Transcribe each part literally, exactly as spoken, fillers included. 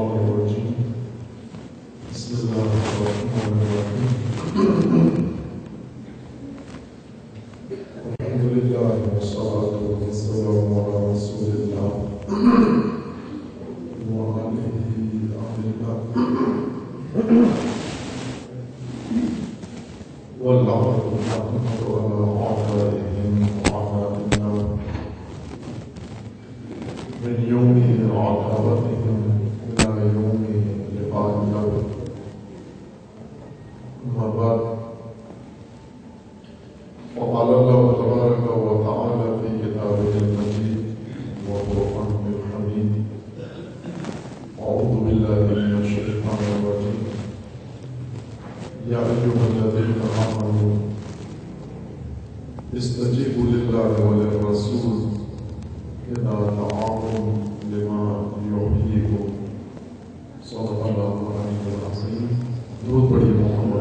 الشيطان الرجيم بسم الله الرحمن الرحيم الحمد لله والصلاة والسلام على رسول الله وعليه أهل والعاقبة على أعدائهم وأعدائنا من يوم عقبتهم إلى يوم لقائنا. أما بعد، وقال الله تبارك وتعالى في كتابه المجيد وقرآنه الحميد: أعوذ بالله من الشيطان الرجيم. يا أيها الذين آمنوا استجيبوا لله وللرسول إذا دعاكم لما يحييكم. صدق الله العلي العظيم. درود پڑھیے محمد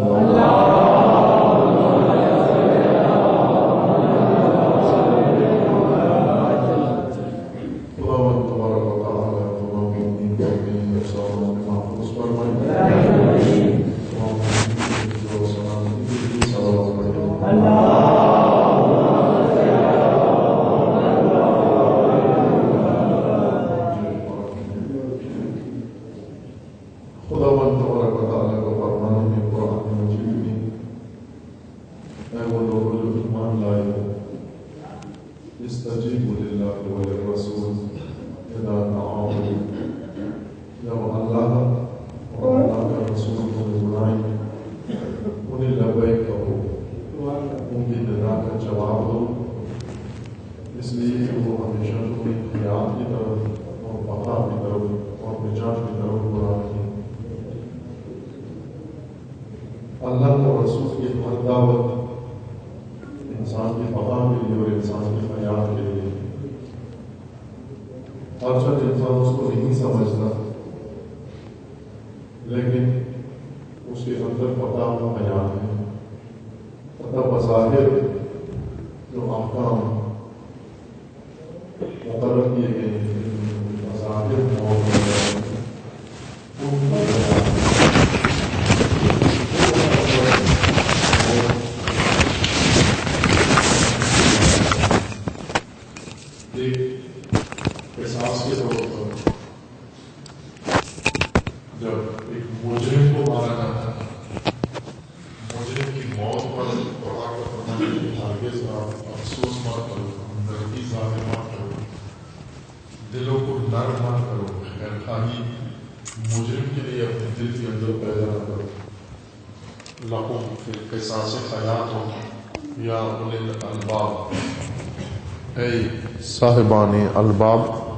صاحبان الباب،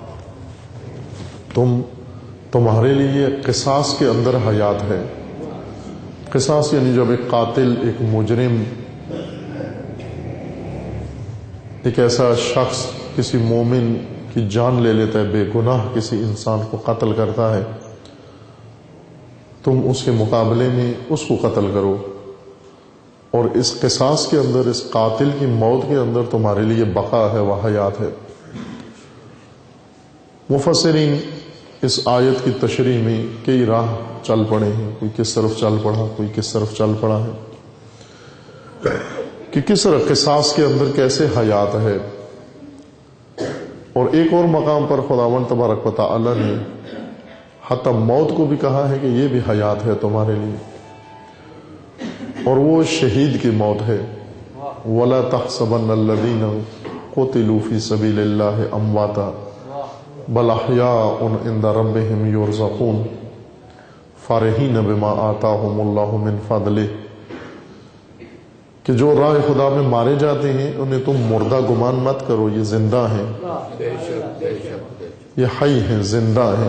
تم تمہارے لیے قصاص کے اندر حیات ہے. قصاص یعنی جب ایک قاتل، ایک مجرم، ایک ایسا شخص کسی مومن کی جان لے لیتا ہے، بے گناہ کسی انسان کو قتل کرتا ہے، تم اس کے مقابلے میں اس کو قتل کرو. اور اس قصاص کے اندر، اس قاتل کی موت کے اندر تمہارے لیے بقا ہے و حیات ہے. مفسرین اس آیت کی تشریح میں کئی راہ چل پڑے ہیں. کوئی کس طرف چل پڑا، کوئی کس طرف چل پڑا ہے کہ کس طرح قصاص کے اندر کیسے حیات ہے. اور ایک اور مقام پر خداوند تبارک و تعالی نے حتی موت کو بھی کہا ہے کہ یہ بھی حیات ہے تمہارے لیے، اور وہ شہید کی موت ہے. وَلَا تَحْسَبَنَّ الَّذِينَ قُتِلُوا فِي سَبِيلِ اللَّهِ أَمْوَاتًا بَلْ أَحْيَاءٌ عِندَ رَبِّهِمْ يُرْزَقُونَ فَرِحِينَ بِمَا آتَاهُمُ اللَّهُ مِنْ فَضْلِهِ، کہ جو راہ خدا میں مارے جاتے ہیں انہیں تم مردہ گمان مت کرو، یہ زندہ ہیں، یہ حی ہیں، زندہ ہیں.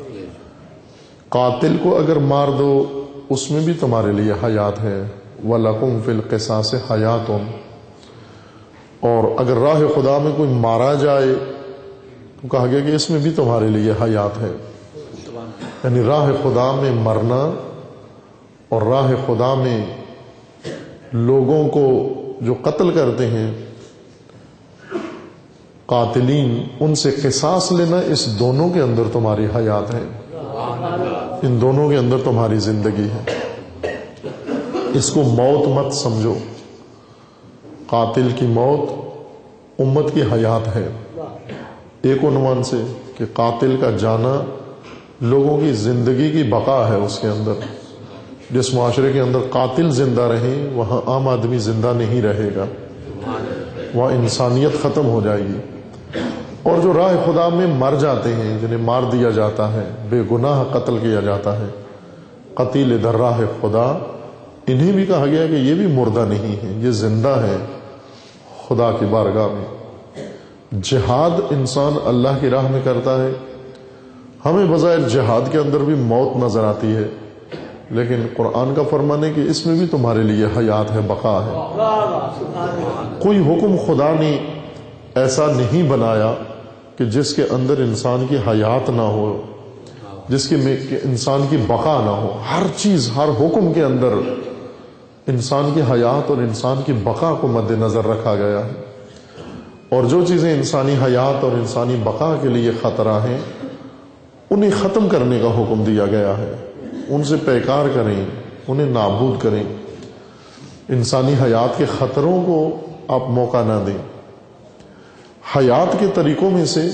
قاتل کو اگر مار دو اس میں بھی تمہارے لیے حیات ہے. وَلَكُمْ فِي الْقِصَاصِ حَيَاتٌ، اور اگر راہ خدا میں کوئی مارا جائے تو کہا گیا کہ اس میں بھی تمہارے لیے حیات ہے. یعنی راہ خدا میں مرنا اور راہ خدا میں لوگوں کو جو قتل کرتے ہیں قاتلین، ان سے قصاص لینا، اس دونوں کے اندر تمہاری حیات ہے. ان دونوں کے اندر تمہاری زندگی ہے. اس کو موت مت سمجھو. قاتل کی موت امت کی حیات ہے. ایک عنوان سے کہ قاتل کا جانا لوگوں کی زندگی کی بقا ہے. اس کے اندر جس معاشرے کے اندر قاتل زندہ رہے وہاں عام آدمی زندہ نہیں رہے گا, وہاں انسانیت ختم ہو جائے گی. اور جو راہ خدا میں مر جاتے ہیں, جنہیں مار دیا جاتا ہے, بے گناہ قتل کیا جاتا ہے, قتیل در راہ خدا, انہیں بھی کہا گیا کہ یہ بھی مردہ نہیں ہے, یہ زندہ ہے خدا کی بارگاہ میں. جہاد انسان اللہ کی راہ میں کرتا ہے. ہمیں بظاہر جہاد کے اندر بھی موت نظر آتی ہے, لیکن قرآن کا فرمان ہے کہ اس میں بھی تمہارے لیے حیات ہے, بقا ہے. کوئی حکم خدا نے ایسا نہیں بنایا کہ جس کے اندر انسان کی حیات نہ ہو, جس کے میں انسان کی بقا نہ ہو. ہر چیز, ہر حکم کے اندر انسان کی حیات اور انسان کی بقا کو مد نظر رکھا گیا ہے. اور جو چیزیں انسانی حیات اور انسانی بقا کے لیے خطرہ ہیں انہیں ختم کرنے کا حکم دیا گیا ہے. ان سے پیکار کریں, انہیں نابود کریں. انسانی حیات کے خطروں کو آپ موقع نہ دیں. حیات کے طریقوں میں سے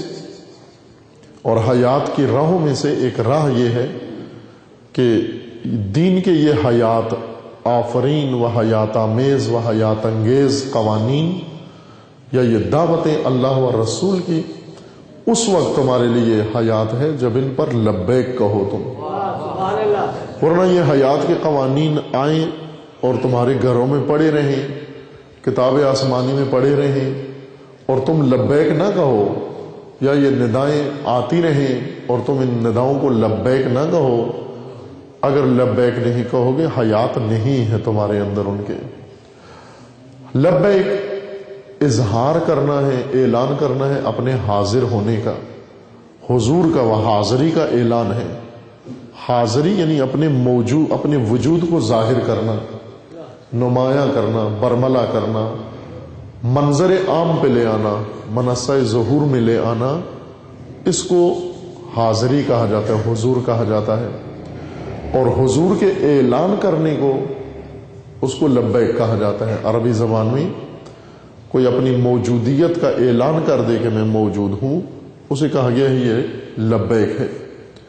اور حیات کی راہوں میں سے ایک راہ یہ ہے کہ دین کے یہ حیات آفرین و حیات آمیز و حیات انگیز قوانین یا یہ دعوتیں اللہ و رسول کی اس وقت تمہارے لیے حیات ہے جب ان پر لبیک کہو تم. ورنہ یہ حیات کے قوانین آئیں اور تمہارے گھروں میں پڑے رہیں, کتاب آسمانی میں پڑے رہیں, اور تم لبیک نہ کہو, یا یہ ندائیں آتی رہیں اور تم ان نداؤں کو لبیک نہ کہو. اگر لبیک نہیں کہو گے حیات نہیں ہے تمہارے اندر ان کے. لبیک اظہار کرنا ہے, اعلان کرنا ہے اپنے حاضر ہونے کا, حضور کا و حاضری کا اعلان ہے. حاضری یعنی اپنے موجود اپنے وجود کو ظاہر کرنا, نمایاں کرنا, برملا کرنا, منظر عام پہ لے آنا, منصہ ظہور میں لے آنا. اس کو حاضری کہا جاتا ہے, حضور کہا جاتا ہے. اور حضور کے اعلان کرنے کو اس کو لبیک کہا جاتا ہے. عربی زبان میں کوئی اپنی موجودیت کا اعلان کر دے کہ میں موجود ہوں, اسے کہا گیا ہے یہ لبیک ہے.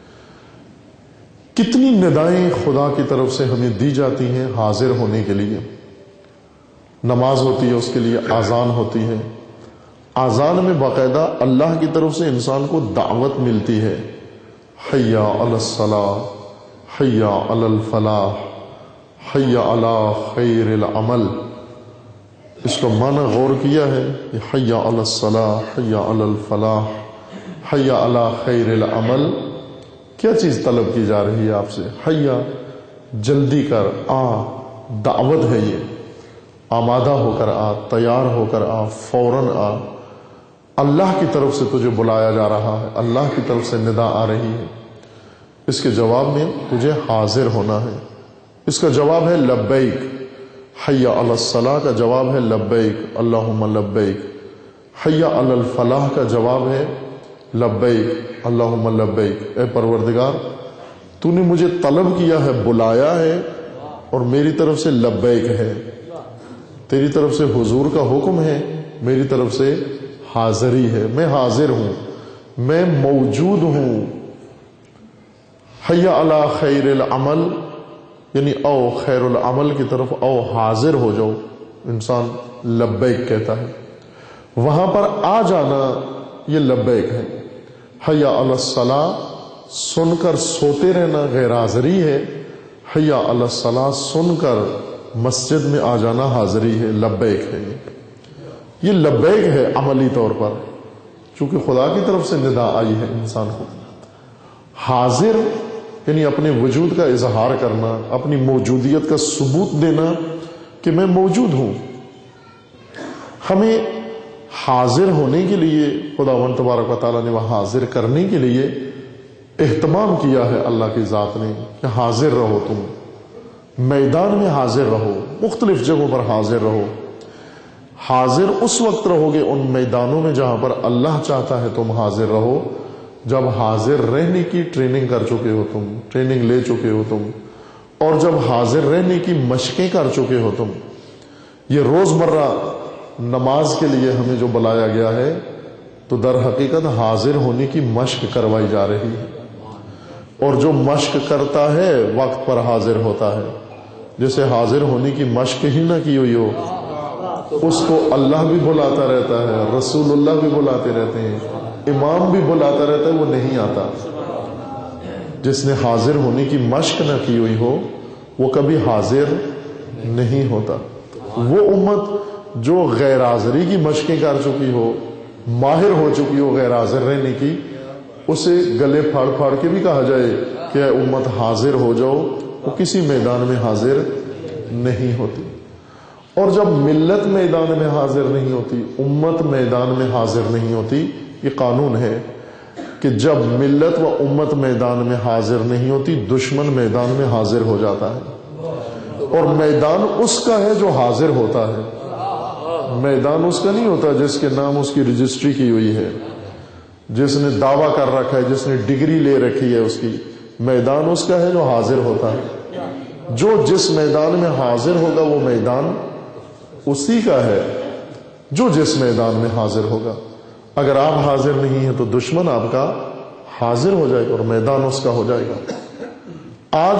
کتنی ندائیں خدا کی طرف سے ہمیں دی جاتی ہیں حاضر ہونے کے لیے. نماز ہوتی ہے, اس کے لیے اذان ہوتی ہے. اذان میں باقاعدہ اللہ کی طرف سے انسان کو دعوت ملتی ہے, حی علی الصلاۃ, حی علی الفلاح, حی علی خیر العمل. اس کا معنی غور کیا ہے کہ حی علی الصلاۃ, حی علی الفلاح, حی علی خیر العمل. کیا چیز طلب کی جا رہی ہے آپ سے؟ حیا, جلدی کر آ, دعوت ہے یہ. آمادہ ہو کر آ, تیار ہو کر آ, فوراً آ. اللہ کی طرف سے تجھے بلایا جا رہا ہے, اللہ کی طرف سے ندا آ رہی ہے. اس کے جواب میں تجھے حاضر ہونا ہے. اس کا جواب ہے لبیک. حی علی الصلاۃ کا جواب ہے لبیک اللہم لبیک. حی علی الفلاح کا جواب ہے لبیک اللہم لبیک. اے پروردگار, تو نے مجھے طلب کیا ہے, بلایا ہے, اور میری طرف سے لبیک ہے. تیری طرف سے حضور کا حکم ہے, میری طرف سے حاضری ہے. میں حاضر ہوں, میں موجود ہوں. حی علی خیر العمل یعنی او خیر العمل کی طرف او, حاضر ہو جاؤ. انسان لبیک کہتا ہے. وہاں پر آ جانا یہ لبیک ہے. حی علی الصلاۃ سن کر سوتے رہنا غیر حاضری ہے. حی علی الصلاۃ سن کر مسجد میں آ جانا حاضری ہے, لبیک ہے. یہ لبیک ہے عملی طور پر, چونکہ خدا کی طرف سے ندا آئی ہے انسان کو. حاضر یعنی اپنے وجود کا اظہار کرنا, اپنی موجودیت کا ثبوت دینا کہ میں موجود ہوں. ہمیں حاضر ہونے کے لیے خداوند تبارک و تعالیٰ نے وہ حاضر کرنے کے لیے اہتمام کیا ہے اللہ کی ذات نے کہ حاضر رہو, تم میدان میں حاضر رہو, مختلف جگہوں پر حاضر رہو. حاضر اس وقت رہو گے ان میدانوں میں جہاں پر اللہ چاہتا ہے تم حاضر رہو, جب حاضر رہنے کی ٹریننگ کر چکے ہو تم، ٹریننگ لے چکے ہو تم، اور جب حاضر رہنے کی مشقیں کر چکے ہو تم، یہ روزمرہ نماز کے لیے ہمیں جو بلایا گیا ہے تو در حقیقت حاضر ہونے کی مشق کروائی جا رہی ہے، اور جو مشق کرتا ہے وقت پر حاضر ہوتا ہے۔ جیسے حاضر ہونے کی مشق ہی نہ کی ہوئی ہو اس کو اللہ بھی بلاتا رہتا ہے، رسول اللہ بھی بلاتے رہتے ہیں، امام بھی بلاتا رہتا ہے، وہ نہیں آتا۔ جس نے حاضر ہونے کی مشق نہ کی ہوئی ہو وہ کبھی حاضر نہیں ہوتا۔ وہ امت جو غیر حاضری کی مشقیں کر چکی ہو، ماہر ہو چکی ہو غیر حاضر رہنے کی، اسے گلے پھاڑ پھاڑ کے بھی کہا جائے کہ اے امت حاضر ہو جاؤ، وہ کسی میدان میں حاضر نہیں ہوتی۔ اور جب ملت میدان میں حاضر نہیں ہوتی، امت میدان میں حاضر نہیں ہوتی، یہ قانون ہے کہ جب ملت و امت میدان میں حاضر نہیں ہوتی، دشمن میدان میں حاضر ہو جاتا ہے، اور میدان اس کا ہے جو حاضر ہوتا ہے، میدان اس کا نہیں ہوتا جس کے نام اس کی رجسٹری کی ہوئی ہے، جس نے دعویٰ کر رکھا ہے، جس نے ڈگری لے رکھی ہے اس کی۔ میدان اس کا ہے جو حاضر ہوتا ہے۔ جو جس میدان میں حاضر ہوگا وہ میدان اسی کا ہے جو جس میدان میں حاضر ہوگا۔ اگر آپ حاضر نہیں ہیں تو دشمن آپ کا حاضر ہو جائے گا اور میدان اس کا ہو جائے گا۔ آج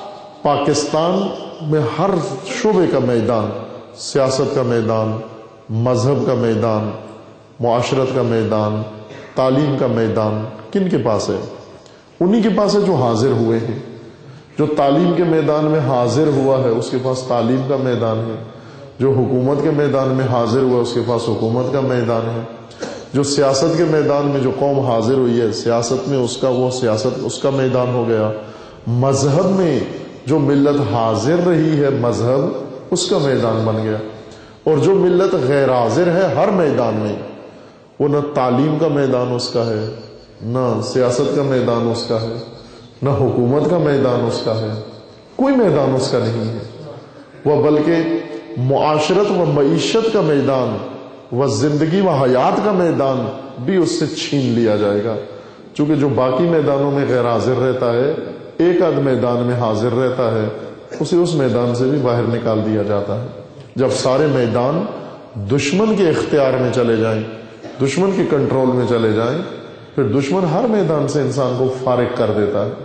پاکستان میں ہر شعبے کا میدان، سیاست کا میدان، مذہب کا میدان، معاشرت کا میدان، تعلیم کا میدان کن کے پاس ہے؟ انہی کے پاس ہے جو حاضر ہوئے ہیں۔ جو تعلیم کے میدان میں حاضر ہوا ہے اس کے پاس تعلیم کا میدان ہے، جو حکومت کے میدان میں حاضر ہوا ہے اس کے پاس حکومت کا میدان ہے، جو سیاست کے میدان میں جو قوم حاضر ہوئی ہے سیاست میں اس کا وہ سیاست اس کا میدان ہو گیا۔ مذہب میں جو ملت حاضر رہی ہے مذہب اس کا میدان بن گیا، اور جو ملت غیر حاضر ہے ہر میدان میں، وہ نہ تعلیم کا میدان اس کا ہے، نہ سیاست کا میدان اس کا ہے، نہ حکومت کا میدان اس کا ہے، کوئی میدان اس کا نہیں ہے۔ وہ بلکہ معاشرت و معیشت کا میدان و زندگی و حیات کا میدان بھی اس سے چھین لیا جائے گا، چونکہ جو باقی میدانوں میں غیر حاضر رہتا ہے ایک آدھ میدان میں حاضر رہتا ہے، اسے اس میدان سے بھی باہر نکال دیا جاتا ہے۔ جب سارے میدان دشمن کے اختیار میں چلے جائیں، دشمن کے کنٹرول میں چلے جائیں، پھر دشمن ہر میدان سے انسان کو فارغ کر دیتا ہے۔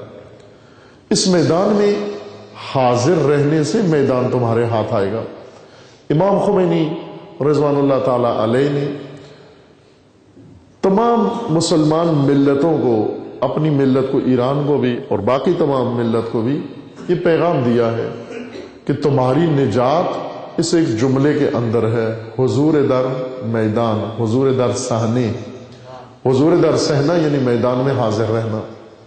اس میدان میں حاضر رہنے سے میدان تمہارے ہاتھ آئے گا۔ امام خمینی رضوان اللہ تعالی علیہ نے تمام مسلمان ملتوں کو، اپنی ملت کو، ایران کو بھی اور باقی تمام ملت کو بھی یہ پیغام دیا ہے کہ تمہاری نجات اس ایک جملے کے اندر ہے، حضور در میدان، حضور در صحنے، حضور در صحنہ یعنی میدان میں حاضر رہنا۔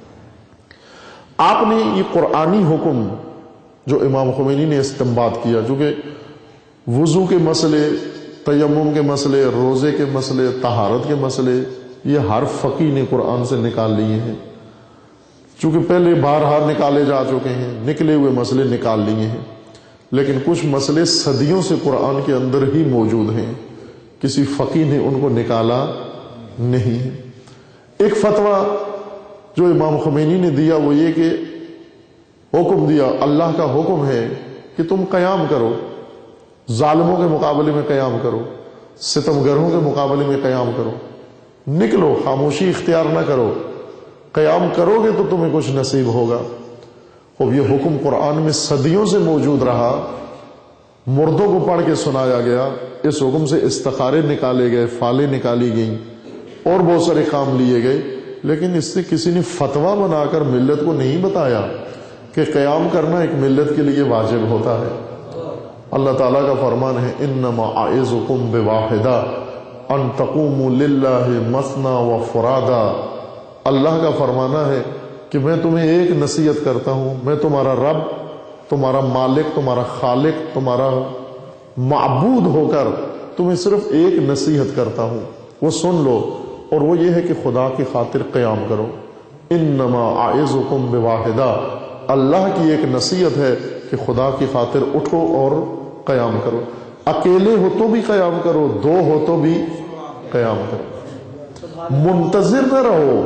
آپ نے یہ قرآنی حکم جو امام خمینی نے استنباط کیا، جو کہ وضو کے مسئلے، تیمم کے مسئلے، روزے کے مسئلے، طہارت کے مسئلے، یہ ہر فقی نے قرآن سے نکال لیے ہیں، چونکہ پہلے بارہا نکالے جا چکے ہیں، نکلے ہوئے مسئلے نکال لیے ہیں، لیکن کچھ مسئلے صدیوں سے قرآن کے اندر ہی موجود ہیں، کسی فقی نے ان کو نکالا نہیں ہے۔ ایک فتویٰ جو امام خمینی نے دیا وہ یہ کہ حکم دیا، اللہ کا حکم ہے کہ تم قیام کرو، ظالموں کے مقابلے میں قیام کرو، ستمگروں کے مقابلے میں قیام کرو، نکلو، خاموشی اختیار نہ کرو، قیام کرو گے تو تمہیں کچھ نصیب ہوگا۔ اب یہ حکم قرآن میں صدیوں سے موجود رہا، مردوں کو پڑھ کے سنایا گیا، اس حکم سے استخارے نکالے گئے، فالیں نکالی گئیں اور بہت سارے کام لیے گئے، لیکن اس سے کسی نے فتویٰ بنا کر ملت کو نہیں بتایا کہ قیام کرنا ایک ملت کے لیے واجب ہوتا ہے۔ اللہ تعالیٰ کا فرمان ہے انما اعظکم بواحدہ ان تقوموا للہ مثنی و فرادا۔ اللہ کا فرمانا ہے کہ میں تمہیں ایک نصیحت کرتا ہوں، میں تمہارا رب، تمہارا مالک، تمہارا خالق، تمہارا معبود ہو کر تمہیں صرف ایک نصیحت کرتا ہوں، وہ سن لو، اور وہ یہ ہے کہ خدا کی خاطر قیام کرو۔ انما اعظکم بواحدہ، اللہ کی ایک نصیحت ہے کہ خدا کی خاطر اٹھو اور قیام کرو، اکیلے ہو تو بھی قیام کرو، دو ہو تو بھی قیام کرو، منتظر نہ رہو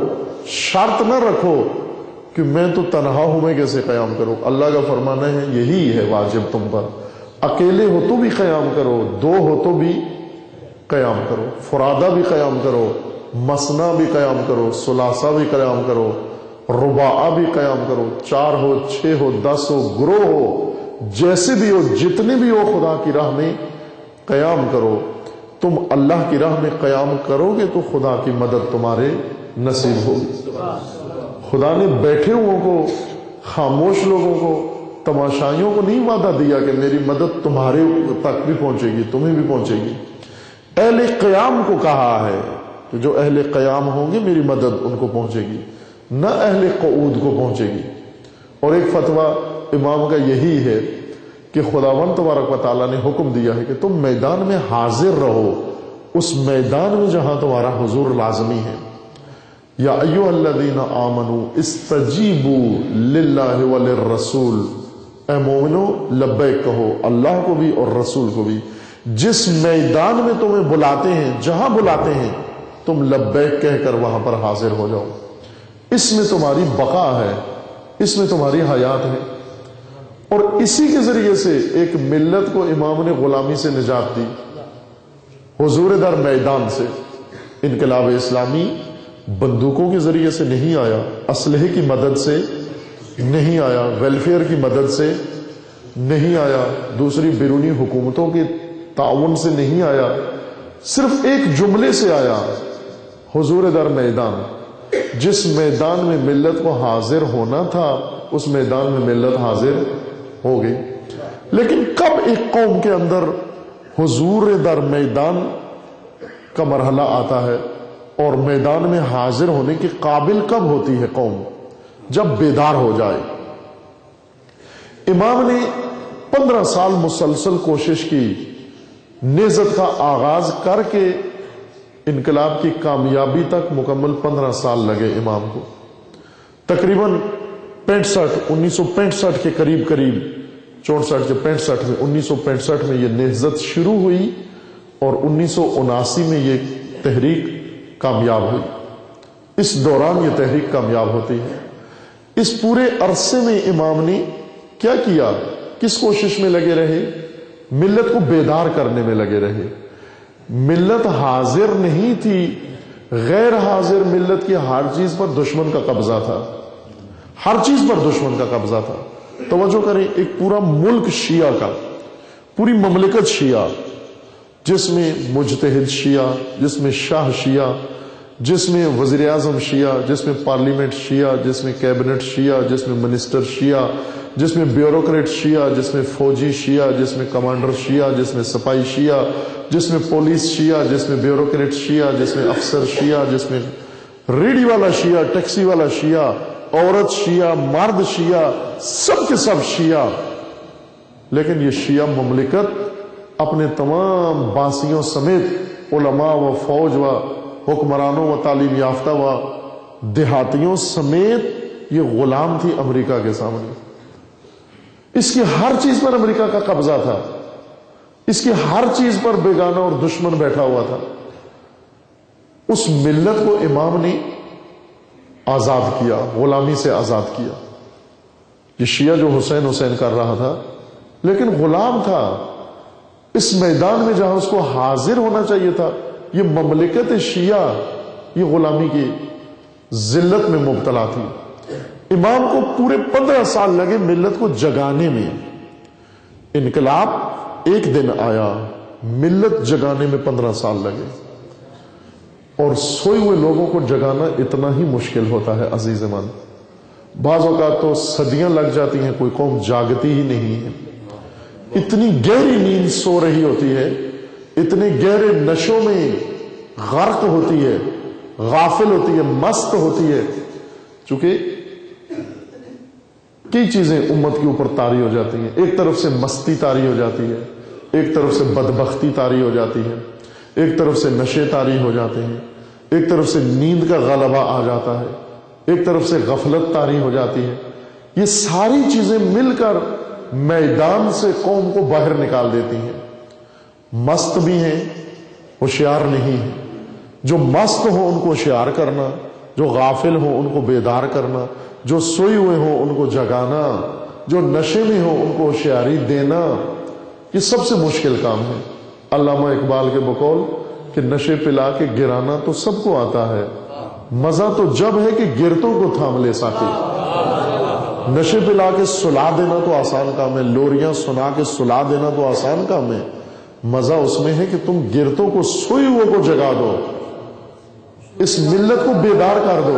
شرط نہ رکھو کہ میں تو تنہا ہوں میں کیسے قیام کروں. اللہ کا فرمانا ہے یہی ہے واجب تم پر. اکیلے ہو تو بھی قیام کرو, دو ہو تو بھی قیام کرو, فرادہ بھی قیام کرو, مسنا بھی قیام کرو, ثلاثہ بھی قیام کرو, رباع بھی قیام کرو, چار ہو, چھ ہو, دس ہو, گروہ ہو, جیسے بھی ہو, جتنے بھی ہو, خدا کی راہ میں قیام کرو. تم اللہ کی راہ میں قیام کرو گے تو خدا کی مدد تمہارے نصیب ہوگی. خدا نے بیٹھے ہوں کو, خاموش لوگوں کو, تماشائیوں کو نہیں وعدہ دیا کہ میری مدد تمہارے تک بھی پہنچے گی, تمہیں بھی پہنچے گی. اہل قیام کو کہا ہے کہ جو اہل قیام ہوں گے میری مدد ان کو پہنچے گی, نہ اہل قعود کو پہنچے گی. اور ایک فتویٰ امام کا یہی ہے کہ خداوند تبارک و تعالیٰ نے حکم دیا ہے کہ تم میدان میں حاضر رہو, اس میدان میں جہاں تمہارا حضور لازمی ہے. یا ایھا الذین آمنوا استجیبوا للہ وللرسول, اے مومنو لبیک کہو اللہ کو بھی اور رسول کو بھی. جس میدان میں تمہیں بلاتے ہیں, جہاں بلاتے ہیں, تم لبیک کہہ کر وہاں پر حاضر ہو جاؤ. اس میں تمہاری بقا ہے, اس میں تمہاری حیات ہے. اور اسی کے ذریعے سے ایک ملت کو امام نے غلامی سے نجات دی, حضور در میدان سے. انقلاب اسلامی بندوقوں کے ذریعے سے نہیں آیا, اسلحے کی مدد سے نہیں آیا, ویلفیئر کی مدد سے نہیں آیا, دوسری بیرونی حکومتوں کے تعاون سے نہیں آیا, صرف ایک جملے سے آیا, حضور در میدان. جس میدان میں ملت کو حاضر ہونا تھا اس میدان میں ملت حاضر ہو گئی. لیکن کب ایک قوم کے اندر حضور در میدان کا مرحلہ آتا ہے اور میدان میں حاضر ہونے کے قابل کب ہوتی ہے قوم؟ جب بیدار ہو جائے. امام نے پندرہ سال مسلسل کوشش کی, نہضت کا آغاز کر کے انقلاب کی کامیابی تک مکمل پندرہ سال لگے امام کو. تقریباً پینسٹھ انیس سو پینسٹھ کے قریب قریب چونسٹھ سے پینسٹھ میں انیس سو پینسٹھ میں یہ نہضت شروع ہوئی اور انیس سو اناسی میں یہ تحریک کامیاب ہوئی. اس دوران یہ تحریک کامیاب ہوتی ہے. اس پورے عرصے میں امام نے کیا کیا؟ کس کوشش میں لگے رہے؟ ملت کو بیدار کرنے میں لگے رہے. ملت حاضر نہیں تھی, غیر حاضر ملت کی ہر چیز پر دشمن کا قبضہ تھا, ہر چیز پر دشمن کا قبضہ تھا. توجہ کریں, ایک پورا ملک شیعہ کا, پوری مملکت شیعہ, جس میں مجتہد شیعہ, جس میں شاہ شیعہ, جس میں وزیر اعظم شیعہ, جس میں پارلیمنٹ شیعہ, جس میں کیبنٹ شیعہ, جس میں منسٹر شیعہ, جس میں بیوروکریٹ شیعہ, جس میں فوجی شیعہ, جس میں کمانڈر شیعہ, جس میں سپاہی شیعہ, جس میں پولیس شیعہ, جس میں بیوروکریٹ شیعہ, جس میں افسر شیعہ, جس میں ریڑھی والا شیعہ, ٹیکسی والا شیعہ, عورت شیعہ, مرد شیعہ, سب کے سب شیعہ. لیکن یہ شیعہ مملکت اپنے تمام باسیوں سمیت علماء و فوج و حکمرانوں و تعلیم یافتہ و دیہاتیوں سمیت یہ غلام تھی امریکہ کے سامنے. اس کی ہر چیز پر امریکہ کا قبضہ تھا, اس کی ہر چیز پر بیگانہ اور دشمن بیٹھا ہوا تھا. اس ملت کو امام نے آزاد کیا, غلامی سے آزاد کیا. یہ شیعہ جو حسین حسین کر رہا تھا لیکن غلام تھا. اس میدان میں جہاں اس کو حاضر ہونا چاہیے تھا, یہ مملکت شیعہ یہ غلامی کی ذلت میں مبتلا تھی. امام کو پورے پندرہ سال لگے ملت کو جگانے میں. انقلاب ایک دن آیا, ملت جگانے میں پندرہ سال لگے. اور سوئے ہوئے لوگوں کو جگانا اتنا ہی مشکل ہوتا ہے عزیز من. بعض اوقات تو صدیاں لگ جاتی ہیں, کوئی قوم جاگتی ہی نہیں ہے. اتنی گہری نیند سو رہی ہوتی ہے, اتنے گہرے نشوں میں غرق ہوتی ہے, غافل ہوتی ہے, مست ہوتی ہے. چونکہ کئی چیزیں امت کے اوپر طاری ہو جاتی ہیں. ایک طرف سے مستی طاری ہو جاتی ہے, ایک طرف سے بدبختی طاری ہو جاتی ہے, ایک طرف سے نشے طاری ہو جاتے ہیں, ایک طرف سے نیند کا غلبہ آ جاتا ہے, ایک طرف سے غفلت طاری ہو جاتی ہے. یہ ساری چیزیں مل کر میدان سے قوم کو باہر نکال دیتی ہیں. مست بھی ہیں, ہوشیار نہیں ہیں. جو مست ہو ان کو ہوشیار کرنا, جو غافل ہوں ان کو بیدار کرنا، جو سوئے ہوئے ہوں ان کو جگانا، جو نشے میں ہوں ان کو ہوشیاری دینا، یہ سب سے مشکل کام ہے۔ علامہ اقبال کے بقول کہ نشے پلا کے گرانا تو سب کو آتا ہے، مزہ تو جب ہے کہ گرتوں کو تھام لے ساکی۔ نشے پلا کے سلا دینا تو آسان کام ہے، لوریاں سنا کے سلا دینا تو آسان کام ہے، مزہ اس میں ہے کہ تم گرتوں کو، سوئے ہوئے کو جگا دو، اس ملت کو بیدار کر دو۔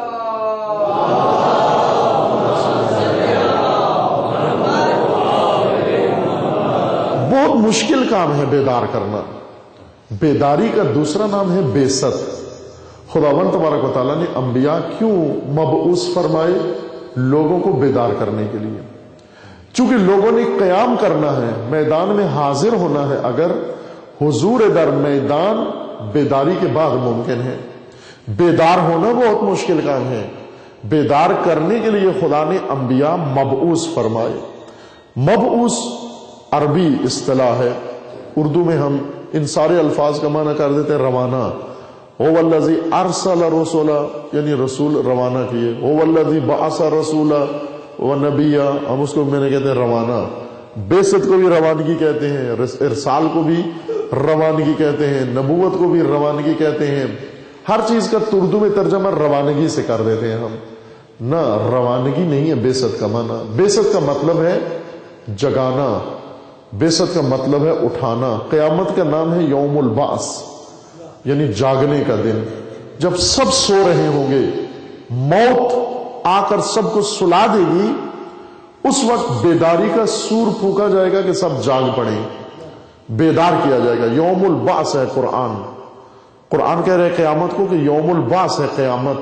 بہت مشکل کام ہے بیدار کرنا۔ بیداری کا دوسرا نام ہے بیست۔ خداوند تبارک و تعالیٰ نے انبیاء کیوں مبعوث فرمائے؟ لوگوں کو بیدار کرنے کے لیے، چونکہ لوگوں نے قیام کرنا ہے، میدان میں حاضر ہونا ہے۔ اگر حضور در میدان بیداری کے بعد ممکن ہے، بیدار ہونا بہت مشکل کام ہے۔ بیدار کرنے کے لیے خدا نے انبیاء مبعوث فرمائے۔ مبعوث عربی اصطلاح ہے، اردو میں ہم ان سارے الفاظ کا معنی کر دیتے ہیں روانہ۔ هو الذی ارسل رسولا، یعنی رسول روانہ کیے۔ هو الذی بعث رسولا و نبیا، ہم اس کو میں نے کہتے ہیں روانہ۔ بعثت کو بھی روانگی کہتے ہیں، ارسال کو بھی روانگی کہتے ہیں، نبوت کو بھی روانگی کہتے ہیں۔ ہر چیز کا اردو میں ترجمہ روانگی سے کر دیتے ہیں ہم، نہ روانگی نہیں ہے بعثت کا معنی۔ بعثت کا مطلب ہے جگانا، بعثت کا مطلب ہے اٹھانا۔ قیامت کا نام ہے یوم البعث، یعنی جاگنے کا دن، جب سب سو رہے ہوں گے، موت آ کر سب کو سلا دے گی، اس وقت بیداری کا سور پھونکا جائے گا کہ سب جاگ پڑیں، بیدار کیا جائے گا۔ یوم البعث ہے قرآن۔ قرآن کہہ رہے قیامت کو کہ یوم البعث ہے قیامت۔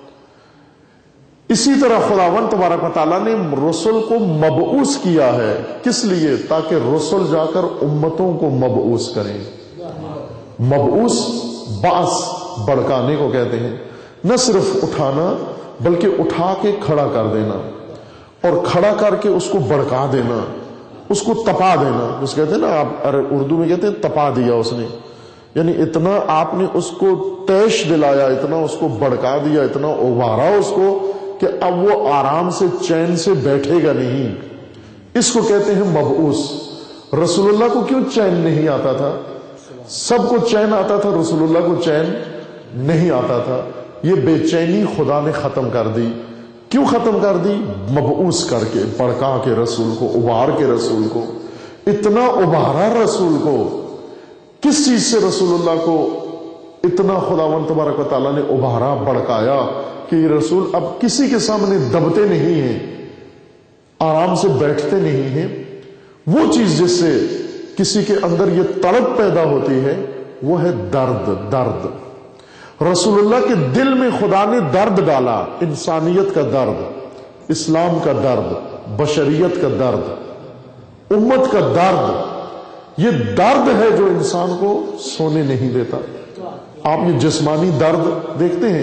اسی طرح خداوند تبارک و تعالیٰ نے رسل کو مبعوث کیا ہے، کس لیے؟ تاکہ رسل جا کر امتوں کو مبعوث کریں۔ مبعوث بعث بڑکانے کو کہتے ہیں، نہ صرف اٹھانا بلکہ اٹھا کے کھڑا کر دینا، اور کھڑا کر کے اس کو بڑکا دینا، اس کو تپا دینا۔ اس کہتے ہیں نا آپ اردو میں کہتے ہیں تپا دیا اس نے، یعنی اتنا آپ نے اس کو تیش دلایا، اتنا اس کو بڑکا دیا، اتنا ابھارا اس کو کہ اب وہ آرام سے چین سے بیٹھے گا نہیں۔ اس کو کہتے ہیں مبعوث۔ رسول اللہ کو کیوں چین نہیں آتا تھا؟ سب کو چین آتا تھا، رسول اللہ کو چین نہیں آتا تھا۔ یہ بے چینی خدا نے ختم کر دی۔ کیوں ختم کر دی؟ مبعوث کر کے، بڑکا کے رسول کو، ابھار کے رسول کو، اتنا ابھارا رسول کو۔ کس چیز سے رسول اللہ کو اتنا خداوند تبارک و تعالیٰ نے ابھارا، بڑکایا کہ یہ رسول اب کسی کے سامنے دبتے نہیں ہیں، آرام سے بیٹھتے نہیں ہیں۔ وہ چیز جس سے کسی کے اندر یہ تڑپ پیدا ہوتی ہے وہ ہے درد۔ درد رسول اللہ کے دل میں خدا نے درد ڈالا، انسانیت کا درد، اسلام کا درد، بشریت کا درد، امت کا درد۔ یہ درد ہے جو انسان کو سونے نہیں دیتا۔ آپ یہ جسمانی درد دیکھتے ہیں،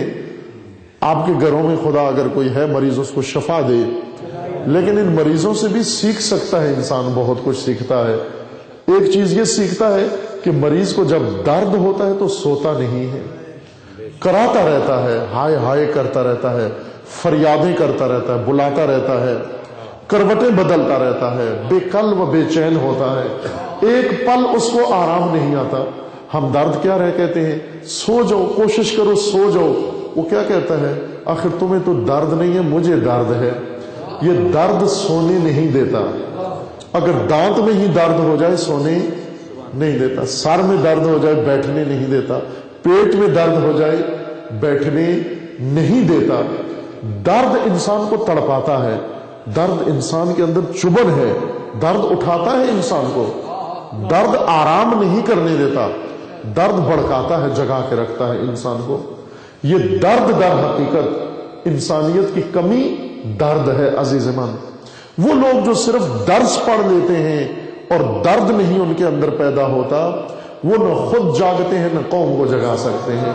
آپ کے گھروں میں خدا اگر کوئی ہے مریض اس کو شفا دے، لیکن ان مریضوں سے بھی سیکھ سکتا ہے انسان، بہت کچھ سیکھتا ہے۔ ایک چیز یہ سیکھتا ہے کہ مریض کو جب درد ہوتا ہے تو سوتا نہیں ہے، کراتا رہتا ہے، ہائے ہائے کرتا رہتا ہے، فریادیں کرتا رہتا ہے، بلاتا رہتا ہے، کروٹیں بدلتا رہتا ہے، بے قلب و بے چین ہوتا ہے، ایک پل اس کو آرام نہیں آتا۔ ہم درد کیا رہ کہتے ہیں؟ سو جاؤ، کوشش کرو سو جاؤ۔ وہ کیا کہتا ہے؟ آخر تمہیں تو درد نہیں ہے، مجھے درد ہے۔ یہ درد سونے نہیں دیتا۔ اگر دانت میں ہی درد ہو جائے سونے نہیں دیتا، سر میں درد ہو جائے بیٹھنے نہیں دیتا، پیٹ میں درد ہو جائے بیٹھنے نہیں دیتا۔ درد انسان کو تڑپاتا ہے، درد انسان کے اندر چبھن ہے، درد اٹھاتا ہے انسان کو، درد آرام نہیں کرنے دیتا، درد بھڑکاتا ہے، جگا کے رکھتا ہے انسان کو۔ یہ درد در حقیقت انسانیت کی کمی درد ہے عزیز من۔ وہ لوگ جو صرف درس پڑھ لیتے ہیں اور درد نہیں ان کے اندر پیدا ہوتا، وہ نہ خود جاگتے ہیں نہ قوم کو جگا سکتے ہیں۔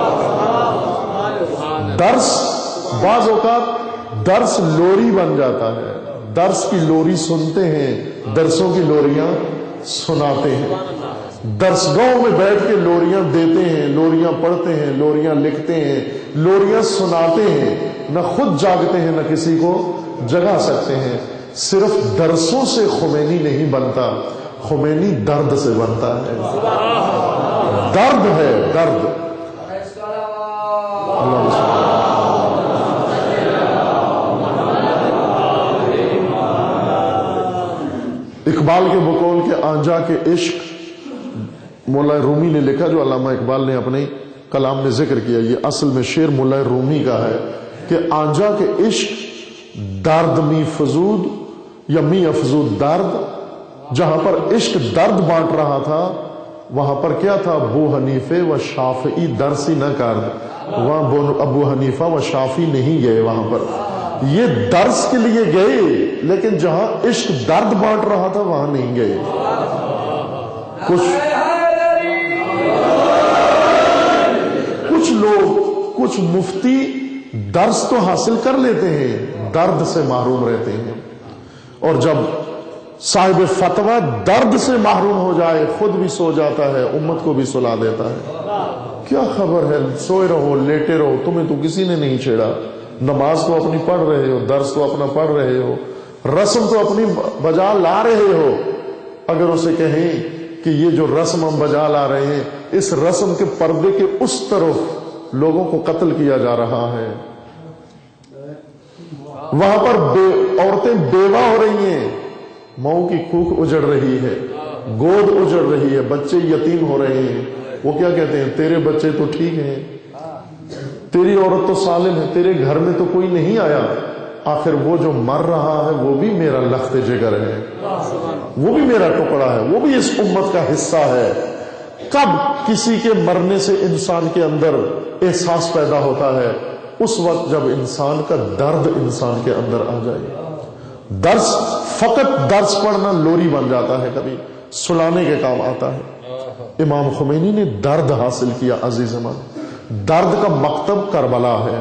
درس بعض اوقات درس لوری بن جاتا ہے، درس کی لوری سنتے ہیں، درسوں کی لوریاں سناتے ہیں۔ درسگاہوں میں بیٹھ کے لوریاں دیتے ہیں، لوریاں پڑھتے ہیں، لوریاں لکھتے ہیں، لوریاں سناتے ہیں، نہ خود جاگتے ہیں نہ کسی کو جگا سکتے ہیں۔ صرف درسوں سے خمینی نہیں بنتا، خمینی درد سے بنتا ہے۔ درد ہے، درد۔ اقبال کے بقول کے آنجا کے عشق، مولا رومی نے لکھا، جو علامہ اقبال نے اپنے کلام میں ذکر کیا، یہ اصل میں شعر مولا رومی کا ہے کہ آنجا کے عشق درد می فزود یا می افزود درد، جہاں پر عشق درد بانٹ رہا تھا وہاں پر کیا تھا؟ ابو حنیفے و شافعی درسی نہ کرد، وہاں ابو حنیفہ و شافعی نہیں گئے، وہاں پر یہ درس کے لیے گئے، لیکن جہاں عشق درد بانٹ رہا تھا وہاں نہیں گئے۔ کچھ کچھ لوگ، کچھ مفتی درس تو حاصل کر لیتے ہیں، درد سے محروم رہتے ہیں، اور جب صاحب فتویٰ درد سے محروم ہو جائے خود بھی سو جاتا ہے، امت کو بھی سلا دیتا ہے۔ کیا خبر ہے، سوئے رہو، لیٹے رہو، تمہیں تو کسی نے نہیں چھیڑا، نماز تو اپنی پڑھ رہے ہو، درس تو اپنا پڑھ رہے ہو، رسم تو اپنی بجا لا رہے ہو۔ اگر اسے کہیں کہ یہ جو رسم ہم بجا لا رہے ہیں، اس رسم کے پردے کے اس طرف لوگوں کو قتل کیا جا رہا ہے، وہاں پر بے عورتیں بیوہ ہو رہی ہیں، ماؤں کی کوکھ اجڑ رہی ہے، گود اجڑ رہی ہے، بچے یتیم ہو رہے ہیں، وہ کیا کہتے ہیں؟ تیرے بچے تو ٹھیک ہیں، تیری عورت تو سالم ہے، تیرے گھر میں تو کوئی نہیں آیا، آخر وہ جو مر رہا ہے وہ بھی میرا لخت جگر ہے، وہ بھی میرا ٹکڑا ہے، وہ بھی اس امت کا حصہ ہے۔ کب کسی کے مرنے سے انسان کے اندر احساس پیدا ہوتا ہے؟ اس وقت جب انسان کا درد انسان کے اندر آ جائے۔ درس، فقط درس پڑھنا لوری بن جاتا ہے، کبھی سلانے کے کام آتا ہے۔ امام خمینی نے درد حاصل کیا عزیزمان، درد کا مکتب کربلا ہے،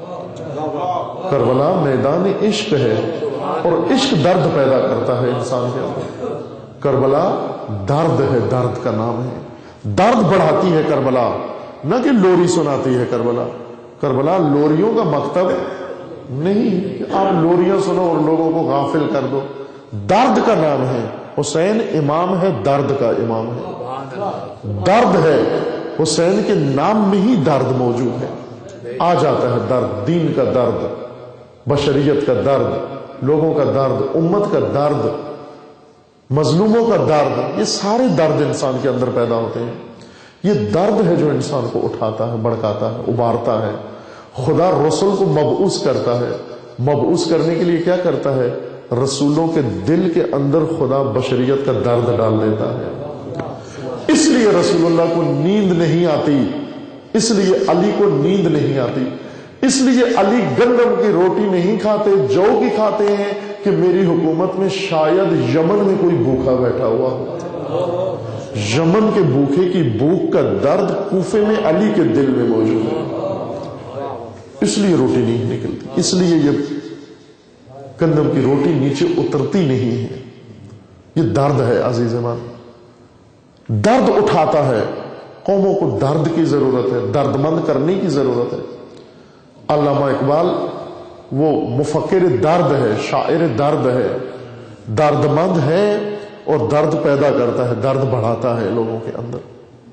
کربلا میدان عشق ہے، اور عشق درد پیدا کرتا ہے انسان کے اندر۔ کربلا درد ہے، درد کا نام ہے، درد بڑھاتی ہے کربلا، نہ کہ لوری سناتی ہے کربلا۔ کربلا لوریوں کا مکتب نہیں کہ آپ لوریاں سنو اور لوگوں کو غافل کر دو، درد کا نام ہے۔ حسین امام ہے، درد کا امام ہے، درد ہے، حسین کے نام میں ہی درد موجود ہے، آ جاتا ہے درد، دین کا درد، بشریت کا درد، لوگوں کا درد، امت کا درد، مظلوموں کا درد، یہ سارے درد انسان کے اندر پیدا ہوتے ہیں۔ یہ درد ہے جو انسان کو اٹھاتا ہے، بڑھکاتا ہے، ابھارتا ہے۔ خدا رسول کو مبعوث کرتا ہے، مبعوث کرنے کے لیے کیا کرتا ہے؟ رسولوں کے دل کے اندر خدا بشریت کا درد ڈال دیتا ہے۔ اس لیے رسول اللہ کو نیند نہیں آتی، اس لیے علی کو نیند نہیں آتی، اس لیے علی گندم کی روٹی نہیں کھاتے، جو کی کھاتے ہیں کہ میری حکومت میں شاید یمن میں کوئی بھوکا بیٹھا ہوا ہو۔ یمن کے بھوکے کی بھوک کا درد کوفے میں علی کے دل میں موجود ہے، اس لیے روٹی نہیں نکلتی، اس لیے یہ گندم کی روٹی نیچے اترتی نہیں ہے۔ یہ درد ہے عزیزان، درد اٹھاتا ہے، قوموں کو درد کی ضرورت ہے، درد مند کرنے کی ضرورت ہے۔ علامہ اقبال وہ مفکر درد ہے، شاعر درد ہے، درد مند ہے اور درد پیدا کرتا ہے، درد بڑھاتا ہے لوگوں کے اندر۔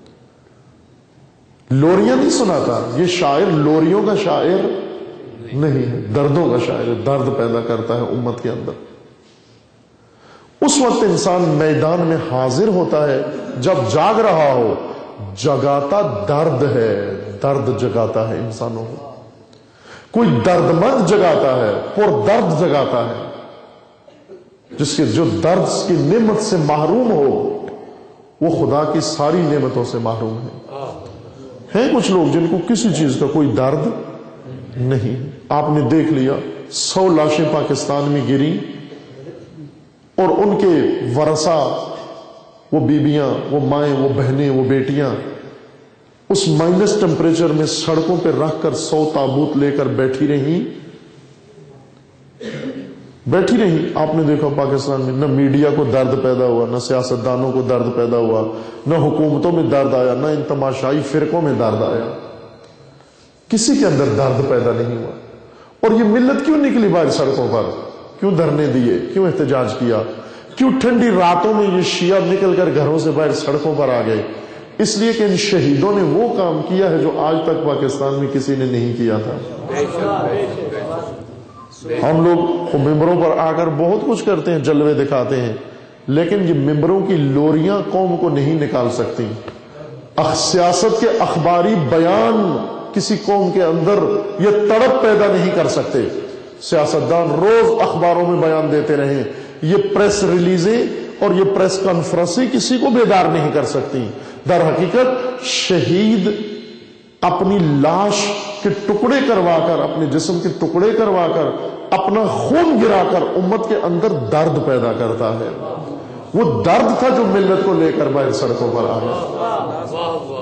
لوریاں نہیں سناتا، یہ شاعر لوریوں کا شاعر نہیں ہے، دردوں کا شاعر ہے، درد پیدا کرتا ہے امت کے اندر۔ اس وقت انسان میدان میں حاضر ہوتا ہے جب جاگ رہا ہو، جگاتا درد ہے، درد جگاتا ہے انسانوں کو، کوئی درد مند جگاتا ہے، پر درد جگاتا ہے، جس کے جو درد کی نعمت سے محروم ہو وہ خدا کی ساری نعمتوں سے محروم ہے۔ ہیں کچھ لوگ جن کو کسی چیز کا کوئی درد نہیں۔ آپ نے دیکھ لیا سو لاشیں پاکستان میں گری اور ان کے ورثہ، وہ بیبیاں، وہ مائیں، وہ بہنیں، وہ بیٹیاں اس مائنس ٹمپریچر میں سڑکوں پہ رکھ کر سو تابوت لے کر بیٹھی رہیں، بیٹھی نہیں. آپ نے دیکھا پاکستان میں نہ میڈیا کو درد پیدا ہوا، نہ سیاستدانوں کو درد پیدا ہوا، نہ حکومتوں میں درد آیا، نہ ان تماشائی فرقوں میں درد آیا. کسی کے اندر درد پیدا نہیں ہوا. اور یہ ملت کیوں نکلی باہر سڑکوں پر؟ کیوں دھرنے دیے؟ کیوں احتجاج کیا؟ کیوں ٹھنڈی راتوں میں یہ شیعہ نکل کر گھروں سے باہر سڑکوں پر آ گئے؟ اس لیے کہ ان شہیدوں نے وہ کام کیا ہے جو آج تک پاکستان میں کسی نے نہیں کیا تھا. ہم لوگ ممبروں پر آ کر بہت کچھ کرتے ہیں، جلوے دکھاتے ہیں، لیکن یہ ممبروں کی لوریاں قوم کو نہیں نکال سکتی. سیاست کے اخباری بیان کسی قوم کے اندر یہ تڑپ پیدا نہیں کر سکتے. سیاستدان روز اخباروں میں بیان دیتے رہیں، یہ پریس ریلیزیں اور یہ پریس کانفرنسیں کسی کو بیدار نہیں کر سکتی. در حقیقت شہید اپنی لاش کے ٹکڑے کروا کر، اپنے جسم کے ٹکڑے کروا کر، اپنا خون گرا کر امت کے اندر درد پیدا کرتا ہے. وہ درد تھا جو ملت کو لے کر باہر سڑکوں پر آ گیا.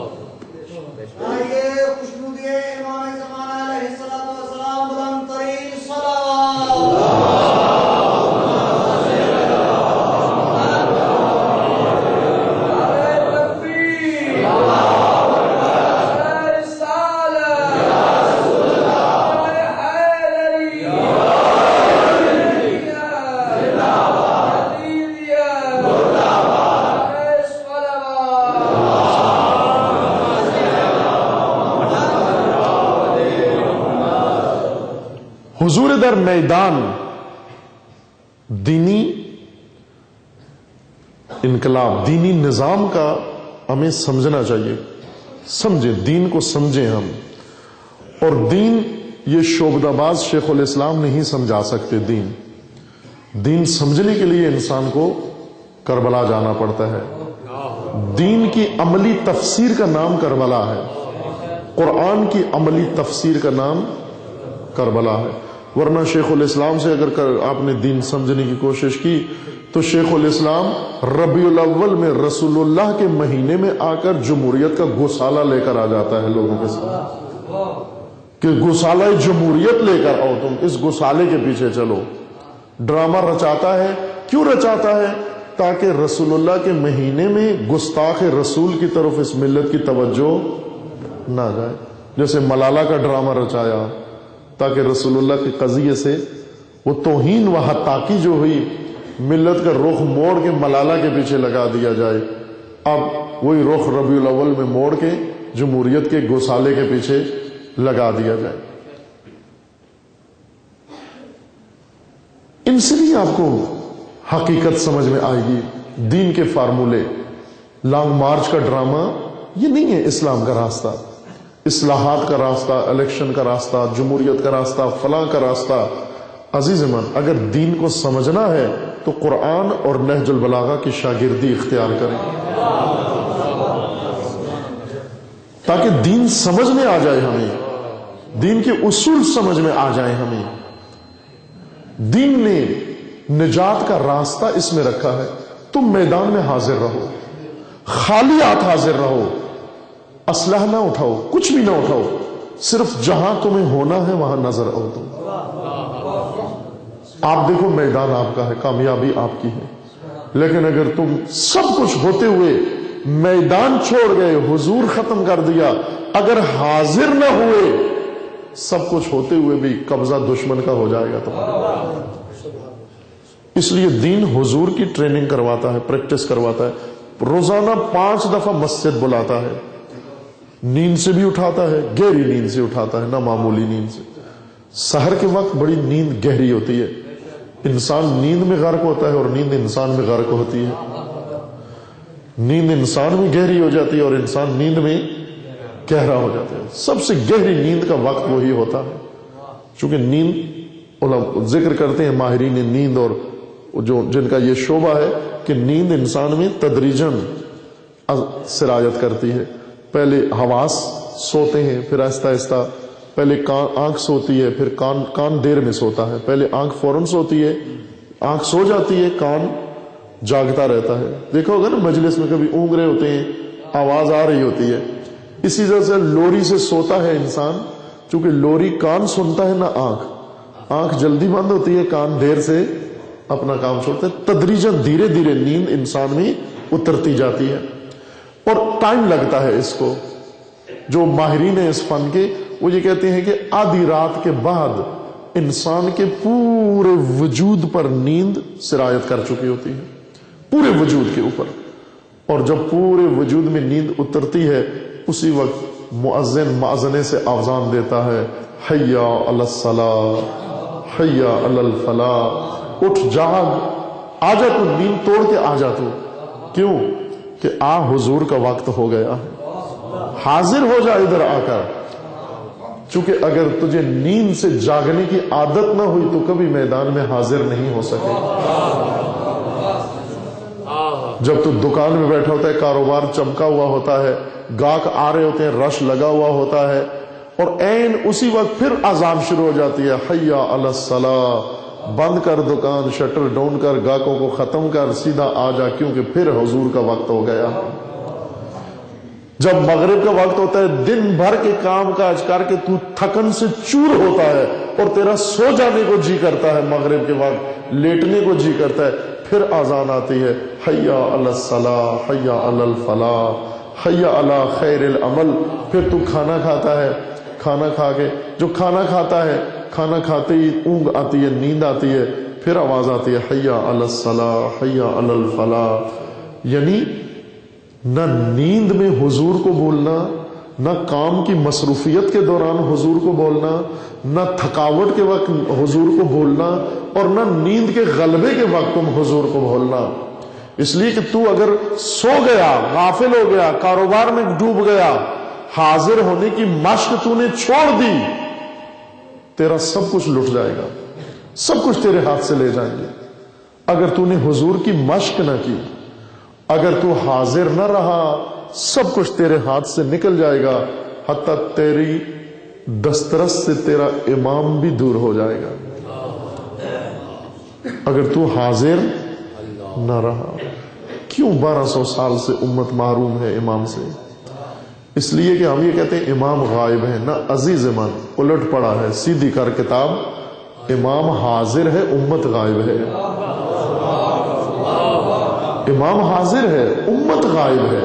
حضور در میدان دینی انقلاب، دینی نظام کا ہمیں سمجھنا چاہیے. سمجھیں، دین کو سمجھیں ہم. اور دین یہ شعبدہ باز شیخ الاسلام نہیں سمجھا سکتے. دین دین سمجھنے کے لیے انسان کو کربلا جانا پڑتا ہے. دین کی عملی تفسیر کا نام کربلا ہے. قرآن کی عملی تفسیر کا نام کربلا ہے. ورنہ شیخ الاسلام سے اگر آپ نے دین سمجھنے کی کوشش کی تو شیخ الاسلام ربیع الاول میں رسول اللہ کے مہینے میں آ کر جمہوریت کا گوسالہ لے کر آ جاتا ہے لوگوں کے ساتھ کہ گوسالہ جمہوریت لے کر آؤ، تم اس گوسالے کے پیچھے چلو. ڈرامہ رچاتا ہے. کیوں رچاتا ہے؟ تاکہ رسول اللہ کے مہینے میں گستاخ رسول کی طرف اس ملت کی توجہ نہ جائے. جیسے ملالہ کا ڈرامہ رچایا تاکہ رسول اللہ کے قضیے سے وہ توہین و حتاقی جو ہوئی ملت کا رخ موڑ کے ملالہ کے پیچھے لگا دیا جائے. اب وہی رخ ربیع الاول میں موڑ کے جمہوریت کے گوسالے کے پیچھے لگا دیا جائے. ان سے بھی آپ کو حقیقت سمجھ میں آئے گی. دین کے فارمولے، لانگ مارچ کا ڈرامہ یہ نہیں ہے اسلام کا راستہ. اصلاحات کا راستہ، الیکشن کا راستہ، جمہوریت کا راستہ، فلاں کا راستہ. عزیز من، اگر دین کو سمجھنا ہے تو قرآن اور نہج البلاغہ کی شاگردی اختیار کریں تاکہ دین سمجھ میں آ جائے، ہمیں دین کے اصول سمجھ میں آ جائیں. ہمیں دین نے نجات کا راستہ اس میں رکھا ہے. تم میدان میں حاضر رہو، خالی ہاتھ حاضر رہو، اسلحہ نہ اٹھاؤ، کچھ بھی نہ اٹھاؤ، صرف جہاں تمہیں ہونا ہے وہاں نظر آؤ. تم آپ دیکھو میدان آپ کا ہے، کامیابی آپ کی ہے. لیکن اگر تم سب کچھ ہوتے ہوئے میدان چھوڑ گئے، حضور ختم کر دیا، اگر حاضر نہ ہوئے، سب کچھ ہوتے ہوئے بھی قبضہ دشمن کا ہو جائے گا تمہارا. اس لیے دین حضور کی ٹریننگ کرواتا ہے، پریکٹس کرواتا ہے. روزانہ پانچ دفعہ مسجد بلاتا ہے. نیند سے بھی اٹھاتا ہے، گہری نیند سے اٹھاتا ہے، نہ معمولی نیند سے. سحر کے وقت بڑی نیند گہری ہوتی ہے. انسان نیند میں غرق ہوتا ہے اور نیند انسان میں غرق ہوتی ہے. نیند انسان میں گہری ہو جاتی ہے اور انسان نیند میں گہرا ہو جاتا ہے. سب سے گہری نیند کا وقت وہی ہوتا ہے. چونکہ نیند ذکر کرتے ہیں ماہرین نیند اور جو جن کا یہ شعبہ ہے کہ نیند انسان میں تدریجاً سرایت کرتی ہے. پہلے حواس سوتے ہیں، پھر آہستہ آہستہ پہلے کان آنکھ سوتی ہے، پھر کان کان دیر میں سوتا ہے. پہلے آنکھ فوراً سوتی ہے، آنکھ سو جاتی ہے، کان جاگتا رہتا ہے. دیکھو ہوگا نا مجلس میں کبھی اونگ رہے ہوتے ہیں، آواز آ رہی ہوتی ہے. اسی طرح سے لوری سے سوتا ہے انسان، چونکہ لوری کان سنتا ہے نہ آنکھ. آنکھ جلدی بند ہوتی ہے، کان دیر سے اپنا کام چھوڑتے ہیں، تدریجاً دھیرے دھیرے نیند انسان میں اترتی جاتی ہے اور ٹائم لگتا ہے اس کو. جو ماہرین ہیں اس فن کے وہ یہ کہتے ہیں کہ آدھی رات کے بعد انسان کے پورے وجود پر نیند سرایت کر چکی ہوتی ہے، پورے وجود کے اوپر. اور جب پورے وجود میں نیند اترتی ہے اسی وقت مؤذن مأذنے سے آذان دیتا ہے، حیا علی الصلاۃ حیا علی الفلاح، اٹھ جاگ، آ جا تو، نیند توڑ کے آ جا تو. کیوں کہ آ حضور کا وقت ہو گیا ہے، حاضر ہو جا ادھر آ کر. چونکہ اگر تجھے نیند سے جاگنے کی عادت نہ ہوئی تو کبھی میدان میں حاضر نہیں ہو سکے. جب تو دکان میں بیٹھا ہوتا ہے، کاروبار چمکا ہوا ہوتا ہے، گاہک آ رہے ہوتے ہیں، رش لگا ہوا ہوتا ہے، اور عین اسی وقت پھر اذان شروع ہو جاتی ہے، حیا علی الصلاۃ، بند کر دکان، شٹر ڈاؤن کر، گاہکوں کو ختم کر، سیدھا آ جا، کیونکہ پھر حضور کا وقت ہو گیا. جب مغرب کا وقت ہوتا ہے، دن بھر کے کام کاج کر کے تو تھکن سے چور ہوتا ہے اور تیرا سو جانے کو جی کرتا ہے، مغرب کے وقت لیٹنے کو جی کرتا ہے، پھر آذان آتی ہے، حیا علی الصلاۃ حیا علی الفلاح حیا علی خیر العمل. پھر تو کھانا کھاتا ہے، کھانا کھا کے جو کھانا کھاتا ہے، کھانا کھاتے ہی اونگ آتی ہے، نیند آتی ہے، پھر آواز آتی ہے، حیا علی الصلاۃ حیا علی الفلاح. یعنی نہ نیند میں حضور کو بولنا، نہ کام کی مصروفیت کے دوران حضور کو بولنا، نہ تھکاوٹ کے وقت حضور کو بولنا، اور نہ نیند کے غلبے کے وقت تم حضور کو بولنا. اس لیے کہ تو اگر سو گیا، غافل ہو گیا، کاروبار میں ڈوب گیا، حاضر ہونے کی مشق تو نے چھوڑ دی، تیرا سب کچھ لٹ جائے گا، سب کچھ تیرے ہاتھ سے لے جائیں گے. اگر تو نے حضور کی مشق نہ کی، اگر تو حاضر نہ رہا، سب کچھ تیرے ہاتھ سے نکل جائے گا، حتیٰ تیری دسترس سے تیرا امام بھی دور ہو جائے گا اگر تو حاضر نہ رہا. کیوں بارہ سو سال سے امت محروم ہے امام سے؟ اس لیے کہ ہم یہ کہتے ہیں امام غائب ہے. نہ عزیز من، الٹ پڑا ہے، سیدھی کر کتاب، امام حاضر ہے، امت غائب ہے. امام حاضر ہے، امت غائب ہے.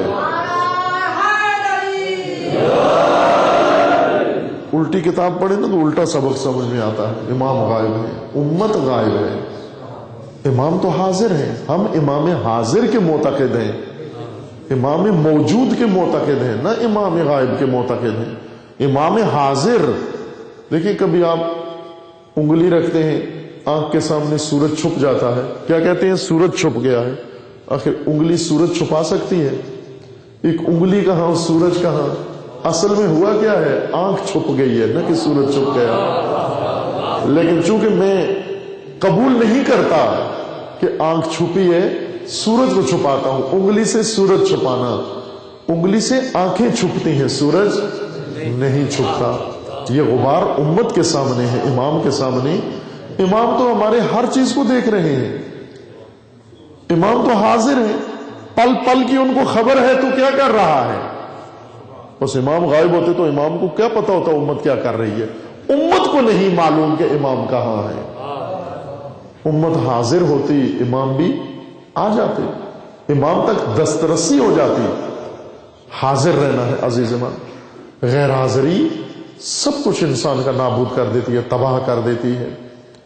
الٹی کتاب پڑھے نا تو الٹا سبق سمجھ میں آتا ہے. امام غائب ہے، امت غائب ہے. امام تو حاضر ہے. ہم امام حاضر کے معتقد ہیں، امام موجود کے معتقد ہیں، نہ امام غائب کے معتقد ہیں. امام حاضر، دیکھیں کبھی آپ انگلی رکھتے ہیں، آنکھ کے سامنے سورج چھپ جاتا ہے، کیا کہتے ہیں؟ سورج چھپ گیا ہے. آخر انگلی سورج چھپا سکتی ہے؟ ایک انگلی کہاں اور سورج کہاں؟ اصل میں ہوا کیا ہے؟ آنکھ چھپ گئی ہے، نہ کہ سورج چھپ گیا. لیکن چونکہ میں قبول نہیں کرتا کہ آنکھ چھپی ہے، سورج کو چھپاتا ہوں. انگلی سے سورج چھپانا، انگلی سے آنکھیں چھپتی ہیں، سورج نہیں چھپتا. یہ غبار امت کے سامنے ہے، امام کے سامنے. امام تو ہمارے ہر چیز کو دیکھ رہے ہیں، امام تو حاضر ہیں، پل پل کی ان کو خبر ہے تو کیا کر رہا ہے. بس امام غائب ہوتے تو امام کو کیا پتا ہوتا امت کیا کر رہی ہے. امت کو نہیں معلوم کہ امام کہاں ہے. امت حاضر ہوتی، امام بھی آ جاتے، امام تک دسترسی ہو جاتی. حاضر رہنا ہے عزیز من. غیر حاضری سب کچھ انسان کا نابود کر دیتی ہے، تباہ کر دیتی ہے.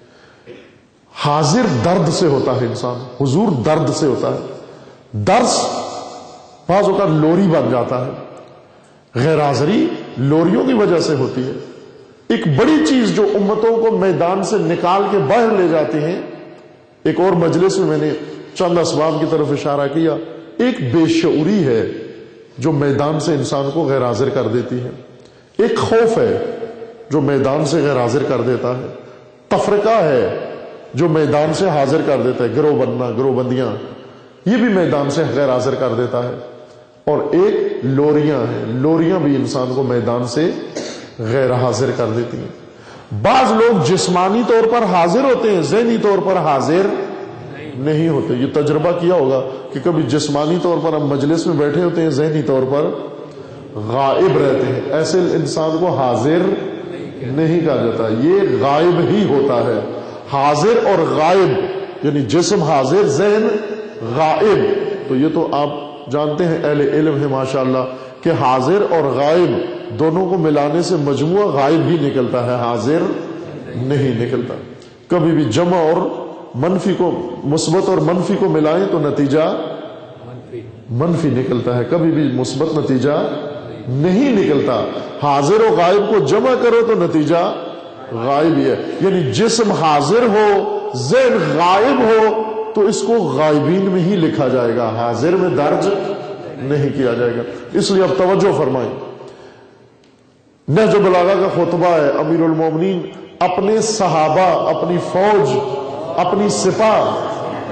حاضر درد سے ہوتا ہے انسان، حضور درد سے ہوتا ہے. درس بعض اوقات لوری بن جاتا ہے، غیر حاضری لوریوں کی وجہ سے ہوتی ہے. ایک بڑی چیز جو امتوں کو میدان سے نکال کے باہر لے جاتی ہیں، ایک اور مجلس میں میں نے چند اسباب کی طرف اشارہ کیا. ایک بے شعوری ہے جو میدان سے انسان کو غیر حاضر کر دیتی ہے. ایک خوف ہے جو میدان سے غیر حاضر کر دیتا ہے. تفرقہ ہے جو میدان سے حاضر کر دیتا ہے، گروہ بننا، گروہ بندیاں، یہ بھی میدان سے غیر حاضر کر دیتا ہے. اور ایک لوریاں ہیں، لوریاں بھی انسان کو میدان سے غیر حاضر کر دیتی ہیں. بعض لوگ جسمانی طور پر حاضر ہوتے ہیں، ذہنی طور پر حاضر نہیں ہوتے. یہ تجربہ کیا ہوگا کہ کبھی جسمانی طور پر ہم مجلس میں بیٹھے ہوتے ہیں، ذہنی طور پر غائب رہتے ہیں. ایسے انسان کو حاضر نہیں کہا جاتا، یہ غائب ہی ہوتا ہے. حاضر اور غائب یعنی جسم حاضر ذہن غائب. تو یہ تو آپ جانتے ہیں، اہل علم ہے ماشاءاللہ، کہ حاضر اور غائب دونوں کو ملانے سے مجموعہ غائب ہی نکلتا ہے، حاضر نہیں نکلتا. کبھی بھی جمع اور منفی کو، مثبت اور منفی کو ملائیں تو نتیجہ منفی نکلتا ہے، کبھی بھی مثبت نتیجہ نہیں نکلتا. حاضر و غائب کو جمع کرو تو نتیجہ غائب ہی ہے. یعنی جسم حاضر ہو ذہن غائب ہو تو اس کو غائبین میں ہی لکھا جائے گا، حاضر میں درج نہیں کیا جائے گا. اس لیے اب توجہ فرمائیں، نہج البلاغہ کا خطبہ ہے. امیر المومنین اپنے صحابہ، اپنی فوج، اپنی سپاہ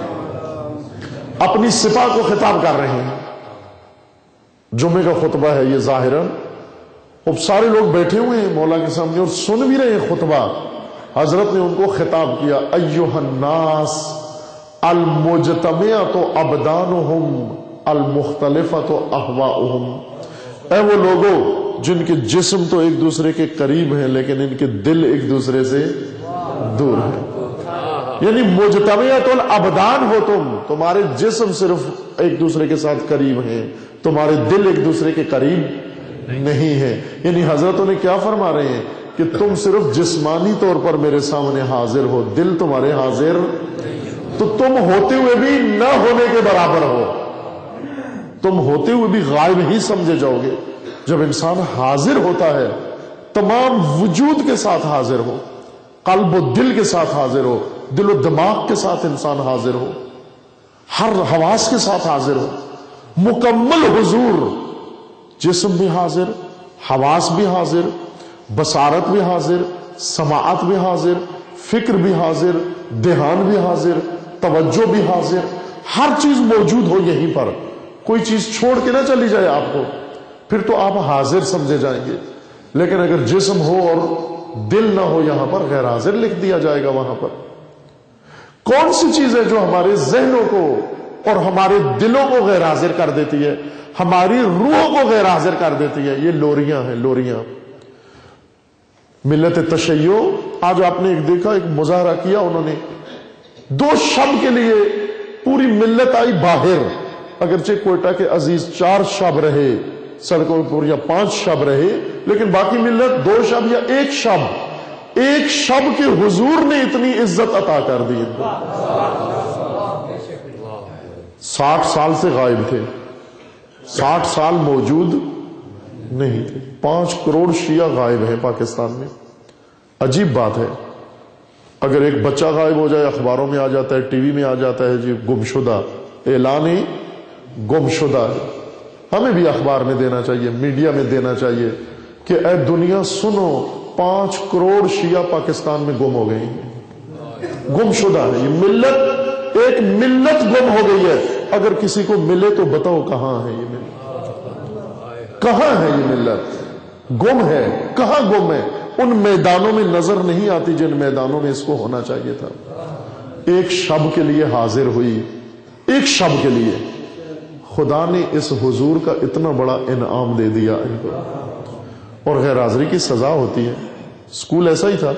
اپنی سپاہ کو خطاب کر رہے ہیں. جمعے کا خطبہ ہے یہ ظاہراً. اب سارے لوگ بیٹھے ہوئے ہیں مولا کے سامنے اور سن بھی رہے ہیں خطبہ. حضرت نے ان کو خطاب کیا، ایھا الناس المجتمعۃ ابدانہم المختلفۃ اہواؤہم. اے وہ لوگوں جن کے جسم تو ایک دوسرے کے قریب ہیں لیکن ان کے دل ایک دوسرے سے دور ہیں. یعنی مجتمعۃ الابدان ہو تم، تمہارے جسم صرف ایک دوسرے کے ساتھ قریب ہیں، تمہارے دل ایک دوسرے کے قریب نہیں ہیں. یعنی حضرتوں نے کیا فرما رہے ہیں کہ تم صرف جسمانی طور پر میرے سامنے حاضر ہو، دل تمہارے حاضر، تو تم ہوتے ہوئے بھی نہ ہونے کے برابر ہو، تم ہوتے ہوئے بھی غائب ہی سمجھے جاؤ گے. جب انسان حاضر ہوتا ہے تمام وجود کے ساتھ حاضر ہو، قلب و دل کے ساتھ حاضر ہو، دل و دماغ کے ساتھ انسان حاضر ہو، ہر حواس کے ساتھ حاضر ہو، مکمل حضور، جسم بھی حاضر، حواس بھی حاضر، بصارت بھی حاضر، سماعت بھی حاضر، فکر بھی حاضر، دھیان بھی حاضر، توجہ بھی حاضر، ہر چیز موجود ہو یہیں پر، کوئی چیز چھوڑ کے نہ چلی جائے آپ کو، پھر تو آپ حاضر سمجھے جائیں گے. لیکن اگر جسم ہو اور دل نہ ہو یہاں پر، غیر حاضر لکھ دیا جائے گا وہاں پر. کون سی چیز ہے جو ہمارے ذہنوں کو اور ہمارے دلوں کو غیر حاضر کر دیتی ہے، ہماری روحوں کو غیر حاضر کر دیتی ہے؟ یہ لوریاں ہیں، لوریاں. ملت تشیع، آج آپ نے ایک دیکھا، ایک مظاہرہ کیا انہوں نے، دو شب کے لیے پوری ملت آئی باہر. اگرچہ کوئٹہ کے عزیز چار شب رہے سڑکوں پر یا پانچ شب رہے، لیکن باقی ملت دو شب یا ایک شب، ایک شب کے حضور نے اتنی عزت عطا کر دی. ساٹھ سال سے غائب تھے، ساٹھ سال موجود نہیں تھے. پانچ کروڑ شیعہ غائب ہیں پاکستان میں. عجیب بات ہے، اگر ایک بچہ غائب ہو جائے اخباروں میں آ جاتا ہے، ٹی وی میں آ جاتا ہے، جی گمشدہ، اعلان گمشدہ ہے. ہمیں بھی اخبار میں دینا چاہیے، میڈیا میں دینا چاہیے کہ اے دنیا سنو، پانچ کروڑ شیعہ پاکستان میں گم ہو گئے ہیں، گمشدہ ہے. یہ ملت، ایک ملت گم ہو گئی ہے. اگر کسی کو ملے تو بتاؤ کہاں ہے یہ ملت، کہاں ہے یہ ملت؟ گم ہے. کہاں گم ہے؟ ان میدانوں میں نظر نہیں آتی جن میدانوں میں اس کو ہونا چاہیے تھا. ایک شب کے لیے حاضر ہوئی، ایک شب کے لیے. خدا نے اس حضور کا اتنا بڑا انعام دے دیا ان کو. اور غیر حاضری کی سزا ہوتی ہے. اسکول ایسا ہی تھا.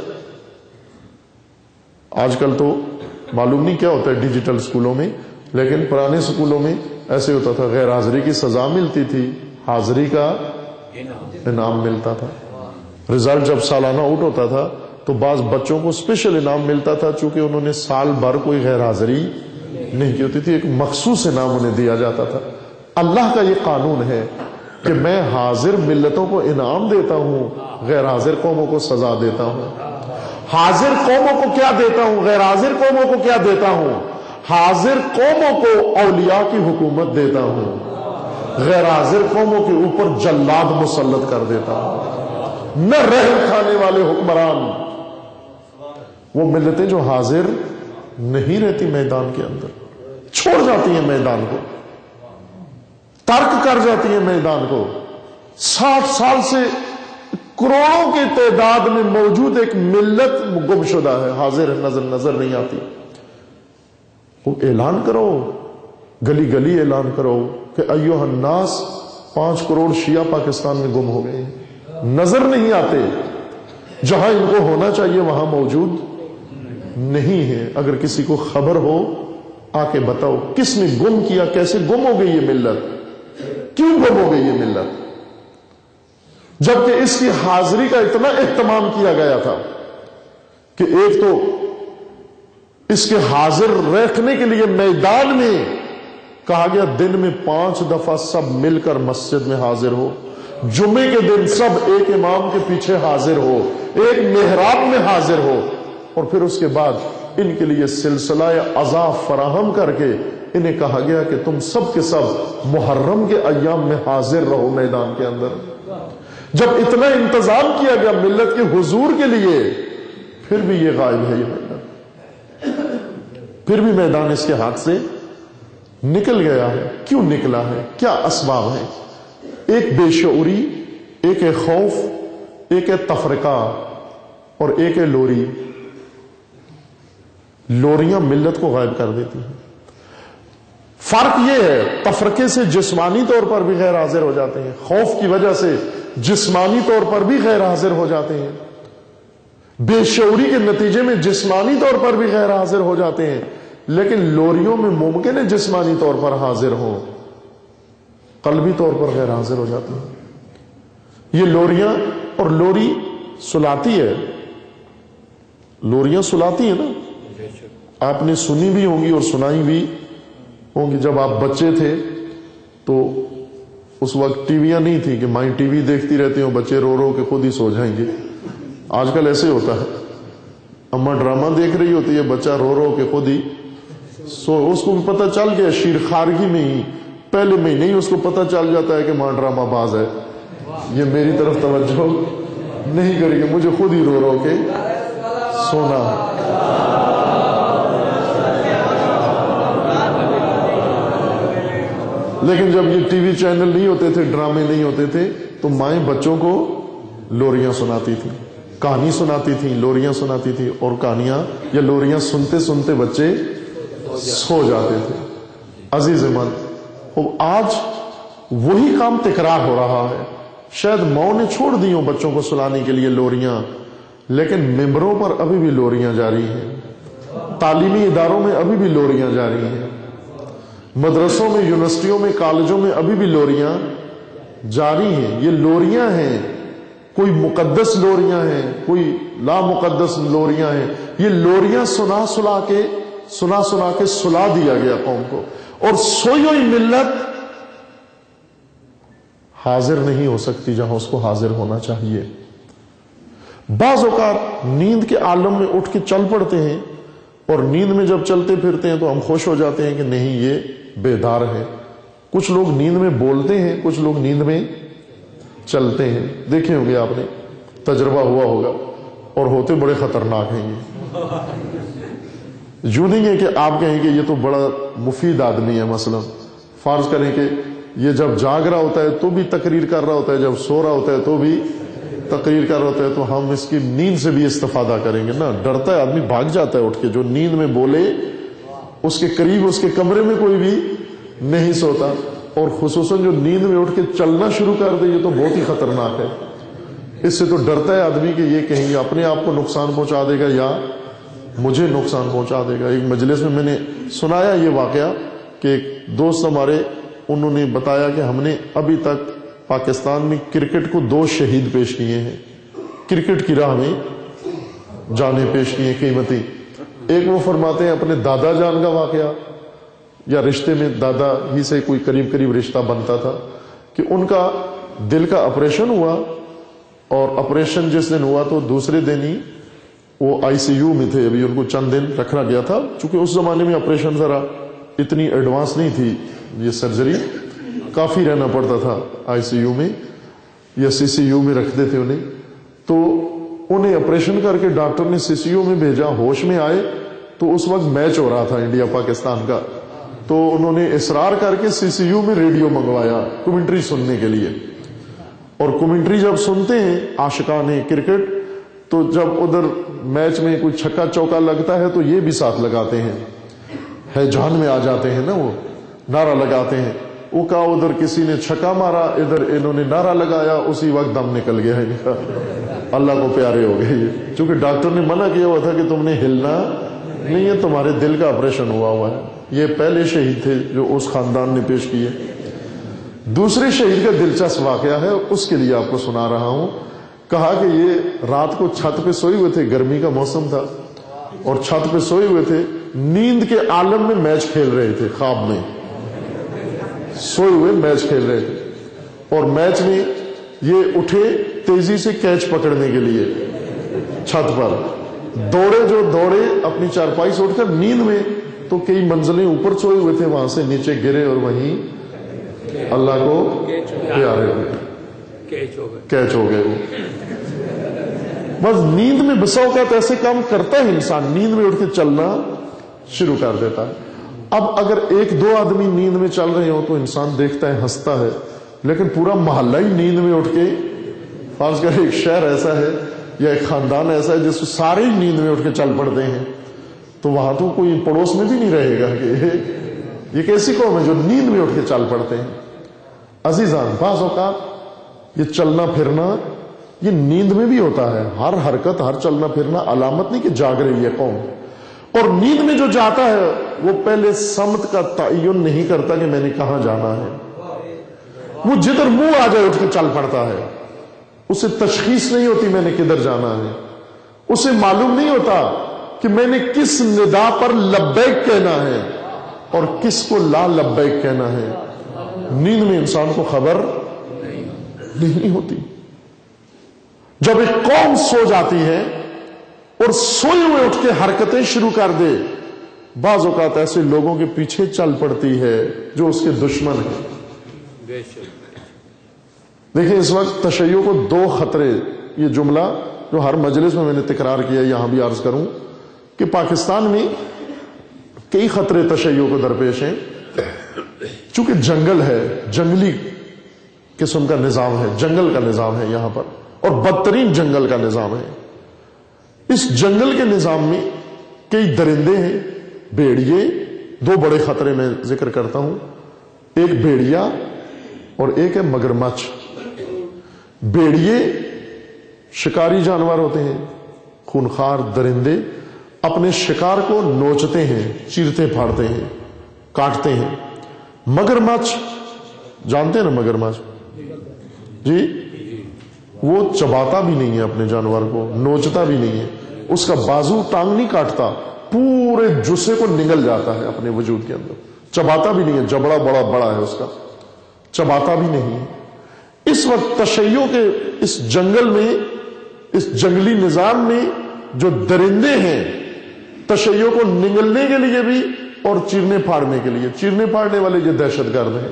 آج کل تو معلوم نہیں کیا ہوتا ہے ڈیجیٹل اسکولوں میں، لیکن پرانے اسکولوں میں ایسے ہوتا تھا، غیر حاضری کی سزا ملتی تھی، حاضری کا انعام ملتا تھا. رزلٹ جب سالانہ آؤٹ ہوتا تھا تو بعض بچوں کو اسپیشل انعام ملتا تھا، چونکہ انہوں نے سال بھر کوئی غیر حاضری نہیں کی ہوتی تھی، ایک مخصوص انعام انہیں دیا جاتا تھا. اللہ کا یہ قانون ہے کہ میں حاضر ملتوں کو انعام دیتا ہوں، غیر حاضر قوموں کو سزا دیتا ہوں. حاضر قوموں کو کیا دیتا ہوں، غیر حاضر قوموں کو کیا دیتا ہوں؟ حاضر قوموں کو اولیاء کی حکومت دیتا ہوں، غیر حاضر قوموں کے اوپر جلاد مسلط کر دیتا ہوں، نہ رحم کھانے والے حکمران. وہ ملتیں جو حاضر نہیں رہتی میدان کے اندر، چھوڑ جاتی ہیں میدان کو، ترک کر جاتی ہیں میدان کو. ساٹھ سال سے کروڑوں کی تعداد میں موجود ایک ملت گمشدہ ہے، حاضر نظر نظر نہیں آتی. وہ اعلان کرو، گلی گلی اعلان کرو کہ ایھا الناس، پانچ کروڑ شیعہ پاکستان میں گم ہو گئے، نظر نہیں آتے. جہاں ان کو ہونا چاہیے وہاں موجود نہیں ہے. اگر کسی کو خبر ہو آ کے بتاؤ کس نے گم کیا, کیسے گم ہو گئی یہ ملت, کیوں گم ہو گئی یہ ملت, جبکہ اس کی حاضری کا اتنا اہتمام کیا گیا تھا کہ ایک تو اس کے حاضر رکھنے کے لیے میدان میں کہا گیا دن میں پانچ دفعہ سب مل کر مسجد میں حاضر ہو, جمعے کے دن سب ایک امام کے پیچھے حاضر ہو, ایک محراب میں حاضر ہو, اور پھر اس کے بعد ان کے لیے سلسلہ عزا فراہم کر کے انہیں کہا گیا کہ تم سب کے سب محرم کے ایام میں حاضر رہو میدان کے اندر. جب اتنا انتظام کیا گیا ملت کے حضور کے لیے, پھر بھی یہ غائب ہے یہ ملت, پھر بھی میدان اس کے ہاتھ سے نکل گیا ہے. کیوں نکلا ہے, کیا اسباب ہیں؟ ایک بے شعوری, ایک ہے خوف, ایک ہے تفرقہ, اور ایک ہے لوری. لوریاں ملت کو غائب کر دیتی ہیں. فرق یہ ہے تفرقے سے جسمانی طور پر بھی غیر حاضر ہو جاتے ہیں, خوف کی وجہ سے جسمانی طور پر بھی غیر حاضر ہو جاتے ہیں, بے شعوری کے نتیجے میں جسمانی طور پر بھی غیر حاضر ہو جاتے ہیں. لیکن لوریوں میں ممکن ہے جسمانی طور پر حاضر ہوں, قلبی طور پر غیر حاضر ہو جاتے ہیں. یہ لوریاں, اور لوری سلاتی ہے, لوریاں سلاتی ہیں نا, آپ نے سنی بھی ہوں گی اور سنائی بھی ہوں گی. جب آپ بچے تھے تو اس وقت ٹی ویاں نہیں تھی کہ مائیں ٹی وی دیکھتی رہتی ہوں, بچے رو رو کے خود ہی سو جائیں گے. آج کل ایسے ہوتا ہے, اماں ڈرامہ دیکھ رہی ہوتی ہے, بچہ رو رو کے خود ہی سو, اس کو بھی پتہ چل گیا شیر خارگی میں ہی پہلے مہینے ہی اس کو پتہ چل جاتا ہے کہ ماں ڈرامہ باز ہے, یہ میری طرف توجہ نہیں کرے گی, مجھے خود ہی رو رو کے سونا ہے. لیکن جب یہ ٹی وی چینل نہیں ہوتے تھے, ڈرامے نہیں ہوتے تھے, تو مائیں بچوں کو لوریاں سناتی تھیں, کہانی سناتی تھیں, لوریاں سناتی تھیں, اور کہانیاں یا لوریاں سنتے سنتے بچے سو جاتے تھے. عزیز من, آج وہی کام تکرار ہو رہا ہے. شاید ماؤں نے چھوڑ دی ہوں بچوں کو سلانے کے لیے لوریاں, لیکن ممبروں پر ابھی بھی لوریاں جاری ہیں, تعلیمی اداروں میں ابھی بھی لوریاں جاری ہیں, مدرسوں میں, یونیورسٹیوں میں, کالجوں میں ابھی بھی لوریاں جاری ہیں. یہ لوریاں ہیں, کوئی مقدس لوریاں ہیں, کوئی لا مقدس لوریاں ہیں. یہ لوریاں سنا سلا کے سنا سنا کے سلا دیا گیا قوم کو, اور سوئی ہوئی ملت حاضر نہیں ہو سکتی جہاں اس کو حاضر ہونا چاہیے. بعض اوقات نیند کے عالم میں اٹھ کے چل پڑتے ہیں, اور نیند میں جب چلتے پھرتے ہیں تو ہم خوش ہو جاتے ہیں کہ نہیں یہ بیدار ہے. کچھ لوگ نیند میں بولتے ہیں, کچھ لوگ نیند میں چلتے ہیں. دیکھے ہوں گے آپ نے, تجربہ ہوا ہوگا, اور ہوتے بڑے خطرناک ہیں یہ. یوں نہیں ہے کہ آپ کہیں کہ یہ تو بڑا مفید آدمی ہے, مثلا فرض کریں کہ یہ جب جاگ رہا ہوتا ہے تو بھی تقریر کر رہا ہوتا ہے, جب سو رہا ہوتا ہے تو بھی تقریر کر رہا ہوتا ہے, تو ہم اس کی نیند سے بھی استفادہ کریں گے نا. ڈرتا ہے آدمی, بھاگ جاتا ہے اٹھ کے. جو نیند میں بولے اس کے قریب, اس کے کمرے میں کوئی بھی نہیں سوتا, اور خصوصاً جو نیند میں اٹھ کے چلنا شروع کر دے, یہ تو بہت ہی خطرناک ہے. اس سے تو ڈرتا ہے آدمی کہ یہ کہیں اپنے آپ کو نقصان پہنچا دے گا یا مجھے نقصان پہنچا دے گا. ایک مجلس میں میں نے سنایا یہ واقعہ کہ ایک دوست ہمارے, انہوں نے بتایا کہ ہم نے ابھی تک پاکستان میں کرکٹ کو دو شہید پیش کیے ہیں, کرکٹ کی راہ میں جانیں پیش کیے قیمتی. ایک وہ فرماتے ہیں اپنے دادا جان کا واقعہ, یا رشتے میں دادا ہی سے کوئی قریب قریب رشتہ بنتا تھا, کہ ان کا دل کا آپریشن ہوا, اور آپریشن جس دن ہوا تو دوسرے دن ہی وہ آئی سی یو میں تھے. ابھی ان کو چند دن رکھا گیا تھا, چونکہ اس زمانے میں آپریشن ذرا اتنی ایڈوانس نہیں تھی, یہ سرجری کافی رہنا پڑتا تھا آئی سی یو میں, یا سی سی یو میں رکھتے تھے انہیں. تو انہیں آپریشن کر کے ڈاکٹر نے سی سی یو میں بھیجا, ہوش میں آئے تو اس وقت میچ ہو رہا تھا انڈیا پاکستان کا, تو انہوں نے اصرار کر کے سی سی یو میں ریڈیو منگوایا کمنٹری سننے کے لیے. اور کمنٹری جب سنتے ہیں عاشقان کرکٹ, تو جب ادھر میچ میں کوئی چھکا چوکا لگتا ہے تو یہ بھی ساتھ لگاتے ہیں, ہے جان میں آ جاتے ہیں نا, وہ نعرہ لگاتے ہیں. وہ کہا ادھر کسی نے چھکا مارا، ادھر انہوں نے نعرہ لگایا، اسی وقت دم نکل گیا ان کا، اللہ کو پیارے ہو گئے یہ، چونکہ ڈاکٹر نے منع کیا ہوا تھا کہ تم نے ہلنا نہیں ہے، تمہارے دل کا آپریشن ہوا ہوا ہے۔ یہ پہلے شہید تھے جو اس خاندان نے پیش کیے۔ دوسرے شہید کا دلچسپ واقعہ ہے، اس کے لیے آپ کو سنا رہا ہوں۔ کہا کہ یہ رات کو چھت پہ سوئے ہوئے تھے، گرمی کا موسم تھا، اور چھت پہ سوئے ہوئے تھے، نیند کے عالم میں میچ کھیل رہے تھے، خواب میں سوئے ہوئے میچ کھیل رہے تھے، اور میچ میں یہ اٹھے تیزی سے کیچ پکڑنے کے لیے، چھت پر دوڑے، جو دوڑے اپنی چارپائی سے اٹھ کر نیند میں، تو کئی منزلیں اوپر سوئے ہوئے تھے، وہاں سے نیچے گرے اور وہیں اللہ کو پیارے ہوئے، کیچ ہو گئے وہ۔ بس نیند میں بسا اوقات ایسے کام کرتا ہے انسان، نیند میں اٹھ کے چلنا شروع کر دیتا ہے۔ اب اگر ایک دو آدمی نیند میں چل رہے ہو تو انسان دیکھتا ہے، ہنستا ہے، لیکن پورا محلہ ہی نیند میں اٹھ کے، خاص کر ایک شہر ایسا ہے یا ایک خاندان ایسا ہے جس کو سارے ہی نیند میں اٹھ کے چل پڑتے ہیں، تو وہاں تو کوئی پڑوس میں بھی نہیں رہے گا کہ یہ کیسی قوم ہے جو نیند میں اٹھ کے چل پڑتے ہیں۔ عزیزان، بعض اوقات یہ چلنا پھرنا یہ نیند میں بھی ہوتا ہے، ہر حرکت، ہر چلنا پھرنا علامت نہیں کہ جاگ رہی ہے قوم۔ اور نیند میں جو جاتا ہے وہ پہلے سمت کا تعین نہیں کرتا کہ میں نے کہاں جانا ہے، وہ جدھر منہ آ جائے اٹھ کے چل پڑتا ہے، اسے تشخیص نہیں ہوتی میں نے کدھر جانا ہے، اسے معلوم نہیں ہوتا کہ میں نے کس ندا پر لبیک کہنا ہے اور کس کو لا لبیک کہنا ہے۔ نیند میں انسان کو خبر نہیں ہوتی۔ جب ایک قوم سو جاتی ہے اور سوئے ہوئے اٹھ کے حرکتیں شروع کر دے، بعض اوقات ایسے لوگوں کے پیچھے چل پڑتی ہے جو اس کے دشمن ہیں۔ دیکھیں اس وقت تشیع کو دو خطرے، یہ جملہ جو ہر مجلس میں میں نے تکرار کیا، یہاں بھی عرض کروں کہ پاکستان میں کئی خطرے تشیع کو درپیش ہیں، چونکہ جنگل ہے، جنگلی قسم کا نظام ہے، جنگل کا نظام ہے یہاں پر، اور بدترین جنگل کا نظام ہے۔ اس جنگل کے نظام میں کئی درندے ہیں، بھیڑیے، دو بڑے خطرے میں ذکر کرتا ہوں، ایک بھیڑیا اور ایک ہے مگرمچھ۔ بھیڑیے شکاری جانور ہوتے ہیں، خونخوار درندے، اپنے شکار کو نوچتے ہیں، چیرتے پھاڑتے ہیں، کاٹتے ہیں۔ مگرمچھ جانتے ہیں نا، مگرمچھ جی، وہ چباتا بھی نہیں ہے اپنے جانور کو، نوچتا بھی نہیں ہے، اس کا بازو ٹانگ نہیں کاٹتا، پورے جسے کو نگل جاتا ہے اپنے وجود کے اندر، چباتا بھی نہیں ہے، جبڑا بڑا بڑا ہے اس کا، چباتا بھی نہیں ہے۔ اس وقت تشیع کے اس جنگل میں، اس جنگلی نظام میں جو درندے ہیں، تشیع کو نگلنے کے لیے بھی اور چیرنے پھاڑنے کے لیے، چیرنے پھاڑنے والے یہ دہشت گرد ہیں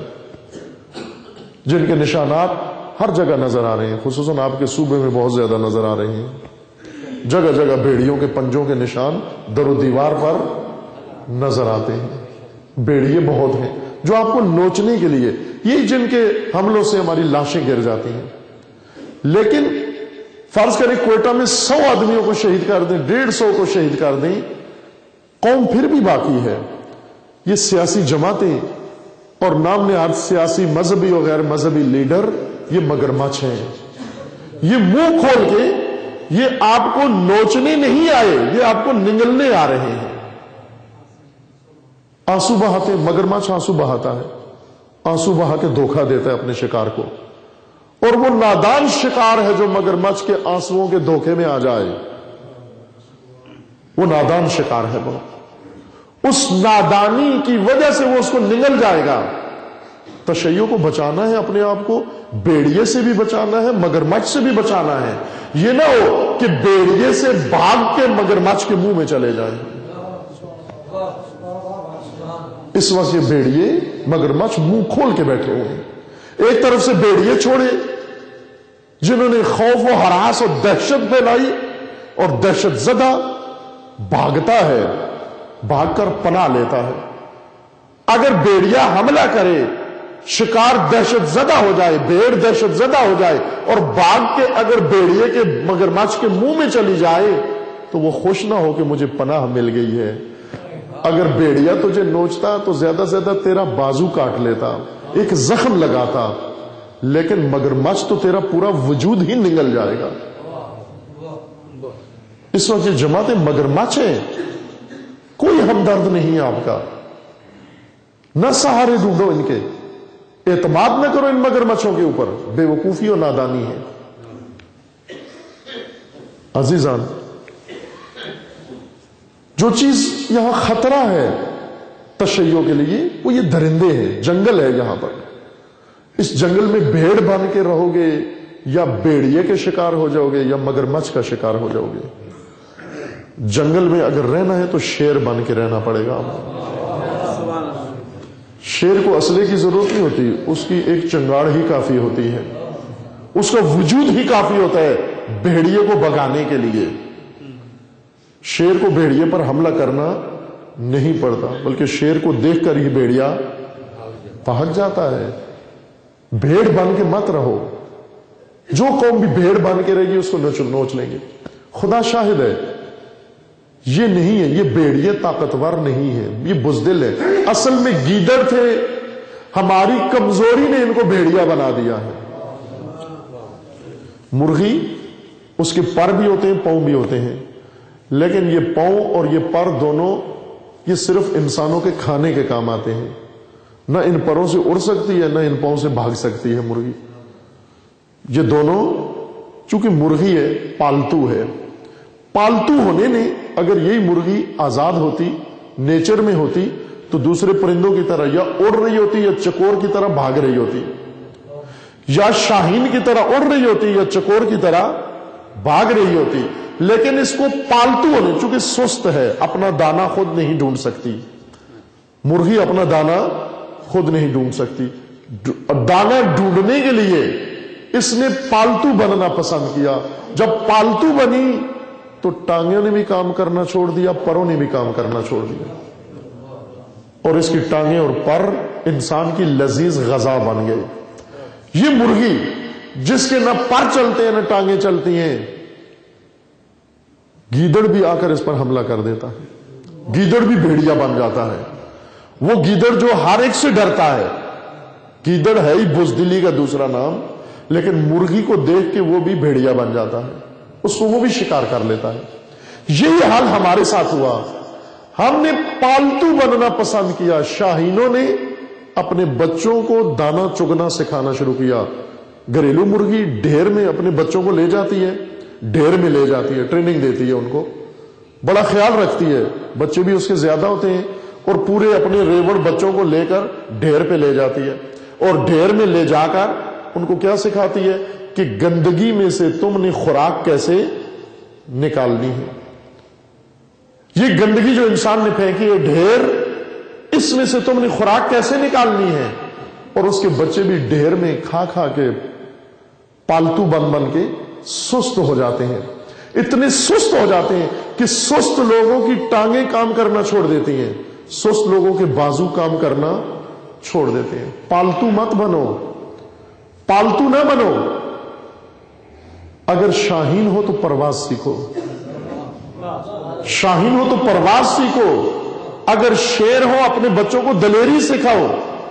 جن کے نشانات ہر جگہ نظر آ رہے ہیں، خصوصاً آپ کے صوبے میں بہت زیادہ نظر آ رہے ہیں، جگہ جگہ بھیڑیوں کے پنجوں کے نشان در و دیوار پر نظر آتے ہیں۔ بھیڑیے بہت ہیں جو آپ کو نوچنے کے لیے، یہ جن کے حملوں سے ہماری لاشیں گر جاتی ہیں۔ لیکن فرض کریں کوئٹہ میں سو آدمیوں کو شہید کر دیں، ڈیڑھ سو کو شہید کر دیں، قوم پھر بھی باقی ہے۔ یہ سیاسی جماعتیں اور نام نہاد سیاسی، مذہبی اور غیر مذہبی لیڈر، یہ مگرمچھ ہیں۔ یہ منہ کھول کے یہ آپ کو نوچنے نہیں آئے، یہ آپ کو نگلنے آ رہے ہیں۔ آنسو بہاتے، مگرمچھ آنسو بہاتا ہے، آنسو بہا کے دھوکہ دیتا ہے اپنے شکار کو، اور وہ نادان شکار ہے جو مگرمچھ کے آنسوؤں کے دھوکے میں آ جائے، وہ نادان شکار ہے۔ وہ اس نادانی کی وجہ سے وہ اس کو نگل جائے گا۔ تشیع کو بچانا ہے، اپنے آپ کو بھیڑیے سے بھی بچانا ہے، مگرمچھ سے بھی بچانا ہے۔ یہ نہ ہو کہ بھیڑیے سے بھاگ کے مگرمچھ کے منہ میں چلے جائیں۔ اس وقت یہ بھیڑیے مگرمچھ منہ کھول کے بیٹھے ہوئے ہیں۔ ایک طرف سے بھیڑیے چھوڑے جنہوں نے خوف و ہراس اور دہشت پھیلائی، اور دہشت زدہ بھاگتا ہے، بھاگ کر پناہ لیتا ہے۔ اگر بھیڑیا حملہ کرے، شکار دہشت زدہ ہو جائے، بھیڑ دہشت زدہ ہو جائے اور بھاگ کے اگر بھیڑیے کے مگرمچھ کے منہ میں چلی جائے تو وہ خوش نہ ہو کہ مجھے پناہ مل گئی ہے۔ اگر بھیڑیا تجھے نوچتا تو زیادہ سے زیادہ تیرا بازو کاٹ لیتا، ایک زخم لگاتا، لیکن مگرمچھ تو تیرا پورا وجود ہی نگل جائے گا۔ اس وقت یہ جماعتیں مگرمچھ ہیں، کوئی ہمدرد نہیں ہے آپ کا، نہ سہارے ڈھونڈو ان کے، اعتماد نہ کرو ان مگرمچھوں کے اوپر، بے وقوفی اور نادانی ہے۔ عزیزان، جو چیز یہاں خطرہ ہے تشیع کے لیے وہ یہ درندے ہیں، جنگل ہے یہاں پر۔ اس جنگل میں بھیڑ بن کے رہو گے یا بھیڑیے کے شکار ہو جاؤ گے یا مگرمچھ کا شکار ہو جاؤ گے۔ جنگل میں اگر رہنا ہے تو شیر بن کے رہنا پڑے گا۔ شیر کو اسلحے کی ضرورت نہیں ہوتی، اس کی ایک چنگاڑ ہی کافی ہوتی ہے، اس کا وجود ہی کافی ہوتا ہے بھیڑیے کو بھگانے کے لیے۔ شیر کو بھیڑیے پر حملہ کرنا نہیں پڑتا، بلکہ شیر کو دیکھ کر ہی بھیڑیا بھاگ جاتا ہے۔ بھیڑ بن کے مت رہو، جو قوم بھی بھیڑ بن کے رہے گی اس کو نوچ نوچ لیں گے۔ خدا شاہد ہے، یہ نہیں ہے، یہ بھیڑیے طاقتور نہیں ہے، یہ بزدل ہے۔ اصل میں گیدڑ تھے، ہماری کمزوری نے ان کو بھیڑیا بنا دیا ہے۔ مرغی، اس کے پر بھی ہوتے ہیں، پاؤں بھی ہوتے ہیں، لیکن یہ پاؤں اور یہ پر دونوں یہ صرف انسانوں کے کھانے کے کام آتے ہیں۔ نہ ان پروں سے اڑ سکتی ہے، نہ ان پاؤں سے بھاگ سکتی ہے مرغی۔ یہ دونوں چونکہ مرغی ہے، پالتو ہے، پالتو ہونے نے اگر یہی مرغی آزاد ہوتی، نیچر میں ہوتی، تو دوسرے پرندوں کی طرح یا اڑ رہی ہوتی یا چکور کی طرح بھاگ رہی ہوتی، یا شاہین کی طرح اڑ رہی ہوتی یا چکور کی طرح بھاگ رہی ہوتی۔ لیکن اس کو پالتو ہونے، چونکہ سست ہے، اپنا دانا خود نہیں ڈھونڈ سکتی، مرغی اپنا دانا خود نہیں ڈھونڈ سکتی، دانا ڈھونڈنے کے لیے اس نے پالتو بننا پسند کیا۔ جب پالتو بنی تو ٹانگوں نے بھی کام کرنا چھوڑ دیا، پروں نے بھی کام کرنا چھوڑ دیا، اور اس کی ٹانگیں اور پر انسان کی لذیذ غذا بن گئے۔ یہ مرغی جس کے نہ پر چلتے ہیں نہ ٹانگیں چلتی ہیں، گیدڑ بھی آ کر اس پر حملہ کر دیتا ہے، گیدڑ بھی بھیڑیا بن جاتا ہے۔ وہ گیدڑ جو ہر ایک سے ڈرتا ہے، گیدڑ ہے ہی بزدلی کا دوسرا نام، لیکن مرغی کو دیکھ کے وہ بھی بھیڑیا بن جاتا ہے، اس کو وہ بھی شکار کر لیتا ہے۔ یہی حال ہمارے ساتھ ہوا، ہم نے پالتو بننا پسند کیا۔ شاہینوں نے اپنے بچوں کو دانا چگنا سکھانا شروع کیا۔ گھریلو مرغی ڈھیر میں اپنے بچوں کو لے جاتی ہے، ڈھیر میں لے جاتی ہے، ٹریننگ دیتی ہے، ان کو بڑا خیال رکھتی ہے، بچے بھی اس کے زیادہ ہوتے ہیں، اور پورے اپنے ریوڑ بچوں کو لے کر ڈھیر پہ لے جاتی ہے، اور ڈھیر میں لے جا کر ان کو کیا سکھاتی ہے کہ گندگی میں سے تم نے خوراک کیسے نکالنی ہے۔ یہ گندگی جو انسان نے پھینکی ہے ڈھیر، اس میں سے تم نے خوراک کیسے نکالنی ہے۔ اور اس کے بچے بھی ڈھیر میں کھا کھا کے پالتو بن بن کے سست ہو جاتے ہیں، اتنے سست ہو جاتے ہیں کہ سست لوگوں کی ٹانگیں کام کرنا چھوڑ دیتی ہیں، سست لوگوں کے بازو کام کرنا چھوڑ دیتے ہیں۔ پالتو مت بنو، پالتو نہ بنو۔ اگر شاہین ہو تو پرواز سیکھو، شاہین ہو تو پرواز سیکھو۔ اگر شیر ہو اپنے بچوں کو دلیری سکھاؤ۔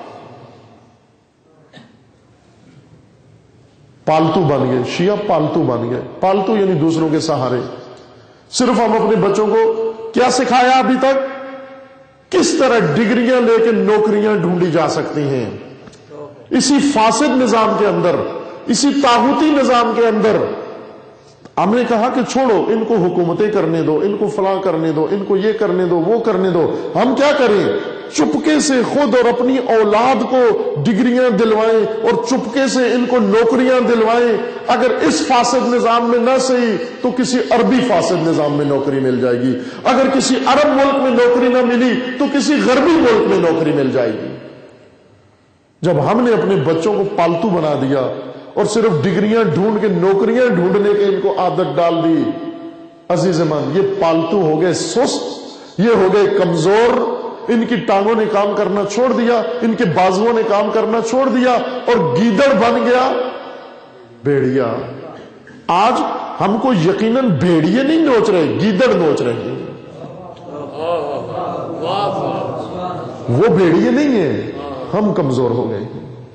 پالتو بن گئے، شیعہ پالتو بن گئے۔ پالتو یعنی دوسروں کے سہارے۔ صرف ہم اپنے بچوں کو کیا سکھایا ابھی تک؟ کس طرح ڈگریاں لے کے نوکریاں ڈھونڈی جا سکتی ہیں۔ اسی فاسد نظام کے اندر، اسی طاغوتی نظام کے اندر ہم نے کہا کہ چھوڑو ان کو، حکومتیں کرنے دو، ان کو فلاں کرنے دو، ان کو یہ کرنے دو، وہ کرنے دو۔ ہم کیا کریں؟ چپکے سے خود اور اپنی اولاد کو ڈگریاں دلوائیں اور چپکے سے ان کو نوکریاں دلوائیں۔ اگر اس فاسد نظام میں نہ صحیح تو کسی عربی فاسد نظام میں نوکری مل جائے گی، اگر کسی عرب ملک میں نوکری نہ ملی تو کسی غربی ملک میں نوکری مل جائے گی۔ جب ہم نے اپنے بچوں کو پالتو بنا دیا اور صرف ڈگریاں ڈھونڈ کے نوکریاں ڈھونڈنے کے ان کو عادت ڈال دی، عزیز من، یہ پالتو ہو گئے سست، یہ ہو گئے کمزور، ان کی ٹانگوں نے کام کرنا چھوڑ دیا، ان کے بازوؤں نے کام کرنا چھوڑ دیا، اور گیدڑ بن گیا بھیڑیا۔ آج ہم کو یقیناً بھیڑیے نہیں نوچ رہے، گیدڑ نوچ رہے ہیں۔ وہ بھیڑیے نہیں ہیں، ہم کمزور ہو گئے ہیں۔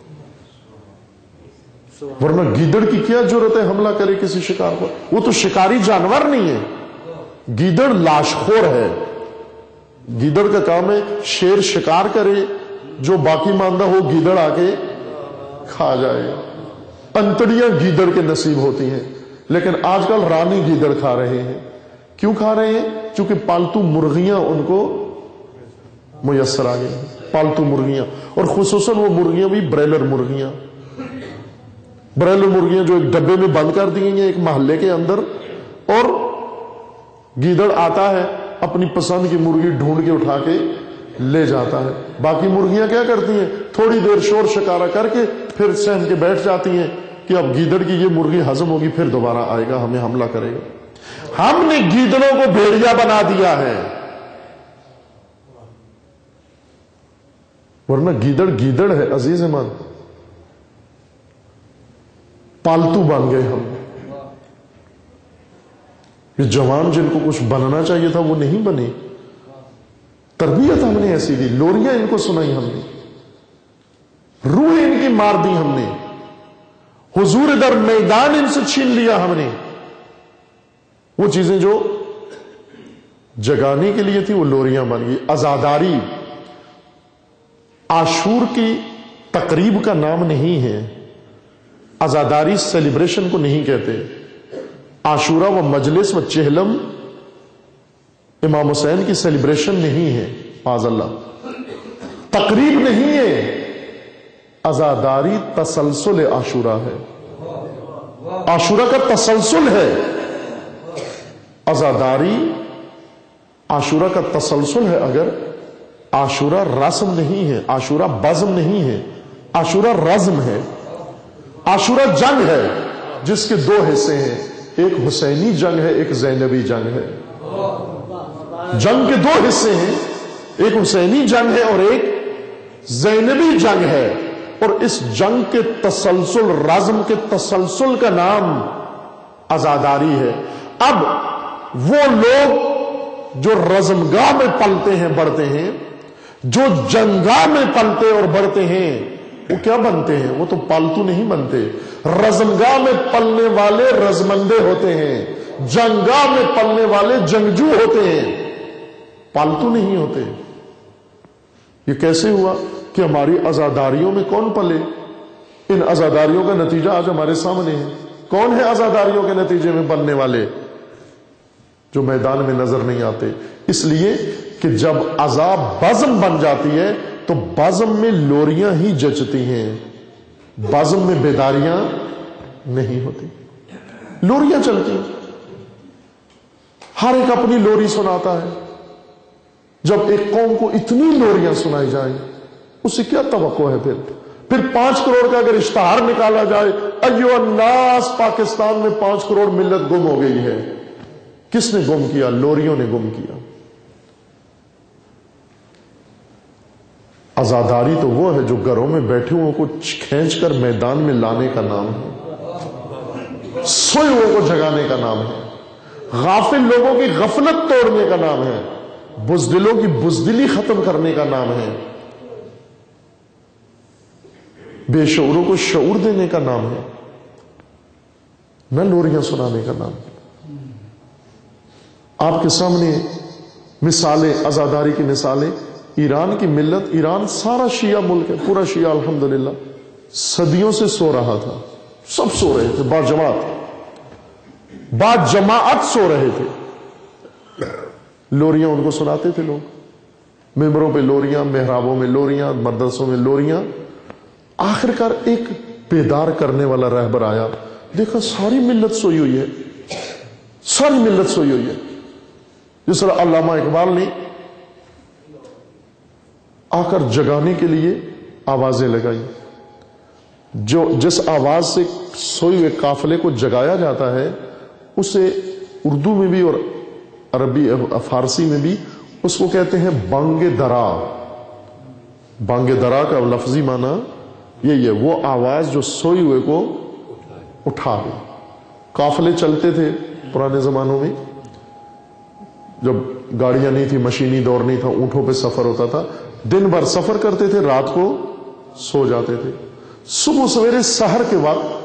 ورنہ گیدڑ کی کیا ضرورت ہے حملہ کرے کسی شکار پر؟ وہ تو شکاری جانور نہیں ہے، گیدڑ لاشخور ہے۔ گیدڑ کا کام ہے شیر شکار کرے، جو باقی ماندہ ہو گیدڑ آ کے کھا جائے۔ انتڑیاں گیدڑ کے نصیب ہوتی ہیں، لیکن آج کل رانی گیدڑ کھا رہے ہیں۔ کیوں کھا رہے ہیں؟ چونکہ پالتو مرغیاں ان کو میسر آ گئی، پالتو مرغیاں، اور خصوصاً وہ مرغیاں بھی برائلر مرغیاں برائلر مرغیاں جو ایک ڈبے میں بند کر دی ہیں ایک محلے کے اندر، اور گیدڑ آتا ہے اپنی پسند کی مرغی ڈھونڈ کے اٹھا کے لے جاتا ہے۔ باقی مرغیاں کیا کرتی ہیں؟ تھوڑی دیر شور شکارا کر کے پھر سہم کے بیٹھ جاتی ہیں کہ اب گیدڑ کی یہ مرغی ہضم ہوگی، پھر دوبارہ آئے گا ہمیں حملہ کرے گا۔ ہم نے گیدڑوں کو بھیڑیا بنا دیا ہے، ورنہ گیدڑ گیدڑ ہے عزیز من، پالتو بن گئے ہم۔ یہ جوان جن کو کچھ بننا چاہیے تھا وہ نہیں بنے، تربیت ہم نے ایسی دی، لوریاں ان کو سنائی ہم نے، روح ان کی مار دی ہم نے، حضور در میدان ان سے چھین لیا ہم نے۔ وہ چیزیں جو جگانے کے لیے تھی وہ لوریاں بن گئی۔ عزاداری عاشور کی تقریب کا نام نہیں ہے، عزاداری سیلیبریشن کو نہیں کہتے۔ عاشورہ و مجلس و چہلم امام حسین کی سیلیبریشن نہیں ہے، معاذ اللہ، تقریب نہیں ہے، عزاداری تسلسل عاشورہ ہے، عاشورہ کا تسلسل ہے۔ عزاداری عاشورہ کا تسلسل ہے، اگر عاشورہ رسم نہیں ہے، عاشورہ بزم نہیں ہے، عاشورہ رزم ہے۔ عاشورہ جنگ ہے جس کے دو حصے ہیں، ایک حسینی جنگ ہے، ایک زینبی جنگ ہے۔ جنگ کے دو حصے ہیں، ایک حسینی جنگ ہے اور ایک زینبی جنگ ہے، اور اس جنگ کے تسلسل، رزم کے تسلسل کا نام عزاداری ہے۔ اب وہ لوگ جو رزمگاہ میں پلتے ہیں بڑھتے ہیں، جو جنگاہ میں پلتے اور بڑھتے ہیں، وہ کیا بنتے ہیں؟ وہ تو پالتو نہیں بنتے۔ رزمگاہ میں پلنے والے رزمندے ہوتے ہیں، جنگاہ میں پلنے والے جنگجو ہوتے ہیں، پالتو نہیں ہوتے۔ یہ کیسے ہوا کہ ہماری عزاداریوں میں کون پلے؟ ان عزاداریوں کا نتیجہ آج ہمارے سامنے ہے۔ کون ہے عزاداریوں کے نتیجے میں بننے والے؟ جو میدان میں نظر نہیں آتے۔ اس لیے کہ جب عذاب بزم بن جاتی ہے تو بزم میں لوریاں ہی جچتی ہیں، بزم میں بیداریاں نہیں ہوتی، لوریاں چلتی ہیں، ہر ایک اپنی لوری سناتا ہے۔ جب ایک قوم کو اتنی لوریاں سنائی جائیں اس سے کیا توقع ہے؟ پھر پھر پانچ کروڑ کا اگر اشتہار نکالا جائے، ایو الناس، پاکستان میں پانچ کروڑ ملت گم ہو گئی ہے، کس نے گم کیا؟ لوریوں نے گم کیا۔ عزاداری تو وہ ہے جو گھروں میں بیٹھے ہوئے کو کھینچ کر میدان میں لانے کا نام ہے، سوئے ہوئے کو جگانے کا نام ہے، غافل لوگوں کی غفلت توڑنے کا نام ہے، بزدلوں کی بزدلی ختم کرنے کا نام ہے، بے شعوروں کو شعور دینے کا نام ہے، نہ لوریاں سنانے کا نام ہے۔ آپ کے سامنے مثالیں، عزاداری کی مثالیں۔ ایران کی ملت، ایران سارا شیعہ ملک ہے، پورا شیعہ الحمدللہ صدیوں سے سو رہا تھا، سب سو رہے تھے، با جماعت با جماعت سو رہے تھے، لوریاں ان کو سناتے تھے لوگ، ممبروں پہ لوریاں، محرابوں میں لوریاں، مدرسوں میں لوریاں۔ آخرکار ایک بیدار کرنے والا رہبر آیا، دیکھا ساری ملت سوئی ہوئی ہے، ساری ملت سوئی ہوئی ہے۔ جس طرح علامہ اقبال نے آ کر جگانے کے لیے آوازیں لگائی، جو جس آواز سے سوئے ہوئے قافلے کو جگایا جاتا ہے اسے اردو میں بھی اور عربی فارسی میں بھی اس کو کہتے ہیں بانگ درا۔ بانگ درا کا لفظی معنی یہی ہے، وہ آواز جو سوئے ہوئے کو اٹھا دے۔ قافلے چلتے تھے پرانے زمانوں میں، جب گاڑیاں نہیں تھی، مشینی دور نہیں تھا، اونٹوں پہ سفر ہوتا تھا، دن بھر سفر کرتے تھے، رات کو سو جاتے تھے، صبح سویرے سحر کے وقت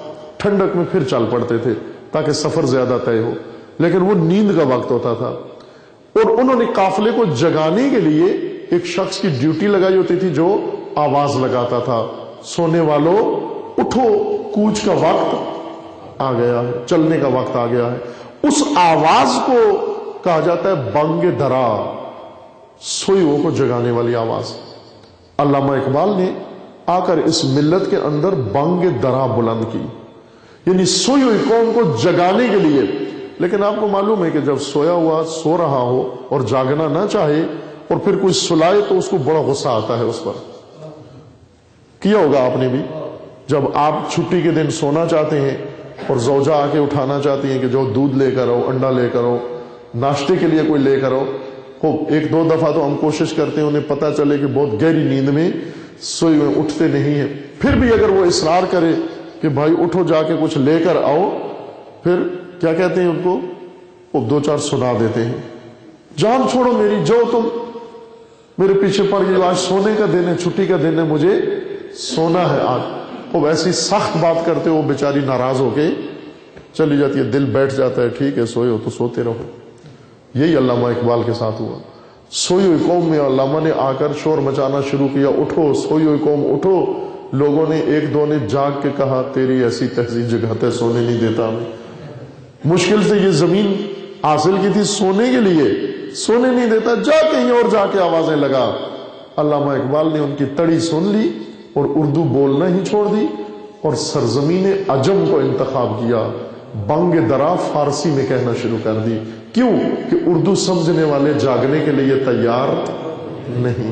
ٹھنڈک میں پھر چل پڑتے تھے تاکہ سفر زیادہ طے ہو، لیکن وہ نیند کا وقت ہوتا تھا، اور انہوں نے قافلے کو جگانے کے لیے ایک شخص کی ڈیوٹی لگائی ہوتی تھی جو آواز لگاتا تھا، سونے والوں اٹھو، کوچ کا وقت آ گیا ہے، چلنے کا وقت آ گیا ہے۔ اس آواز کو کہا جاتا ہے بانگ درا، سوئی ہوئے کو جگانے والی آواز۔ علامہ اقبال نے آ کر اس ملت کے اندر بانگ درا بلند کی، یعنی سوئی ہوئی قوم کو جگانے کے لیے۔ لیکن آپ کو معلوم ہے کہ جب سویا ہوا سو رہا ہو اور جاگنا نہ چاہے اور پھر کوئی سلائے تو اس کو بڑا غصہ آتا ہے اس پر۔ کیا ہوگا آپ نے بھی، جب آپ چھٹی کے دن سونا چاہتے ہیں اور زوجہ آ کے اٹھانا چاہتی ہیں کہ جو دودھ لے کر آؤ، انڈا لے کر آؤ، ناشتے کے لیے کوئی لے کر آؤ، خوب ایک دو دفعہ تو ہم کوشش کرتے ہیں، انہیں پتہ چلے کہ بہت گہری نیند میں سوئی ہوئے اٹھتے نہیں ہیں، پھر بھی اگر وہ اصرار کرے کہ بھائی اٹھو جا کے کچھ لے کر آؤ، پھر کیا کہتے ہیں ان کو، وہ دو چار سنا دیتے ہیں، جان چھوڑو میری، جو تم میرے پیچھے پڑ گئی، آج سونے کا دن ہے، چھٹی کا دن ہے، مجھے سونا ہے آج۔ وہ ایسی سخت بات کرتے وہ بیچاری ناراض ہو کے چلی جاتی ہے، دل بیٹھ جاتا ہے، ٹھیک ہے سوئے ہو تو سوتے رہو۔ یہی علامہ اقبال کے ساتھ ہوا، سوئی ہوئی قوم میں علامہ نے آ کر شور مچانا شروع کیا، اٹھو سوئی ہوئی قوم اٹھو۔ لوگوں نے ایک دو نے جاگ کے کہا تیری ایسی تہذیب جگہتے سونے نہیں دیتا ہمیں، مشکل سے یہ زمین حاصل کی تھی سونے کے لیے، سونے نہیں دیتا، جا کہیں اور جا کے آوازیں لگا۔ علامہ اقبال نے ان کی تڑی سن لی اور اردو بولنا ہی چھوڑ دی اور سرزمین عجم کو انتخاب کیا، بانگ درا فارسی میں کہنا شروع کر دی۔ کیوں کہ اردو سمجھنے والے جاگنے کے لیے تیار نہیں،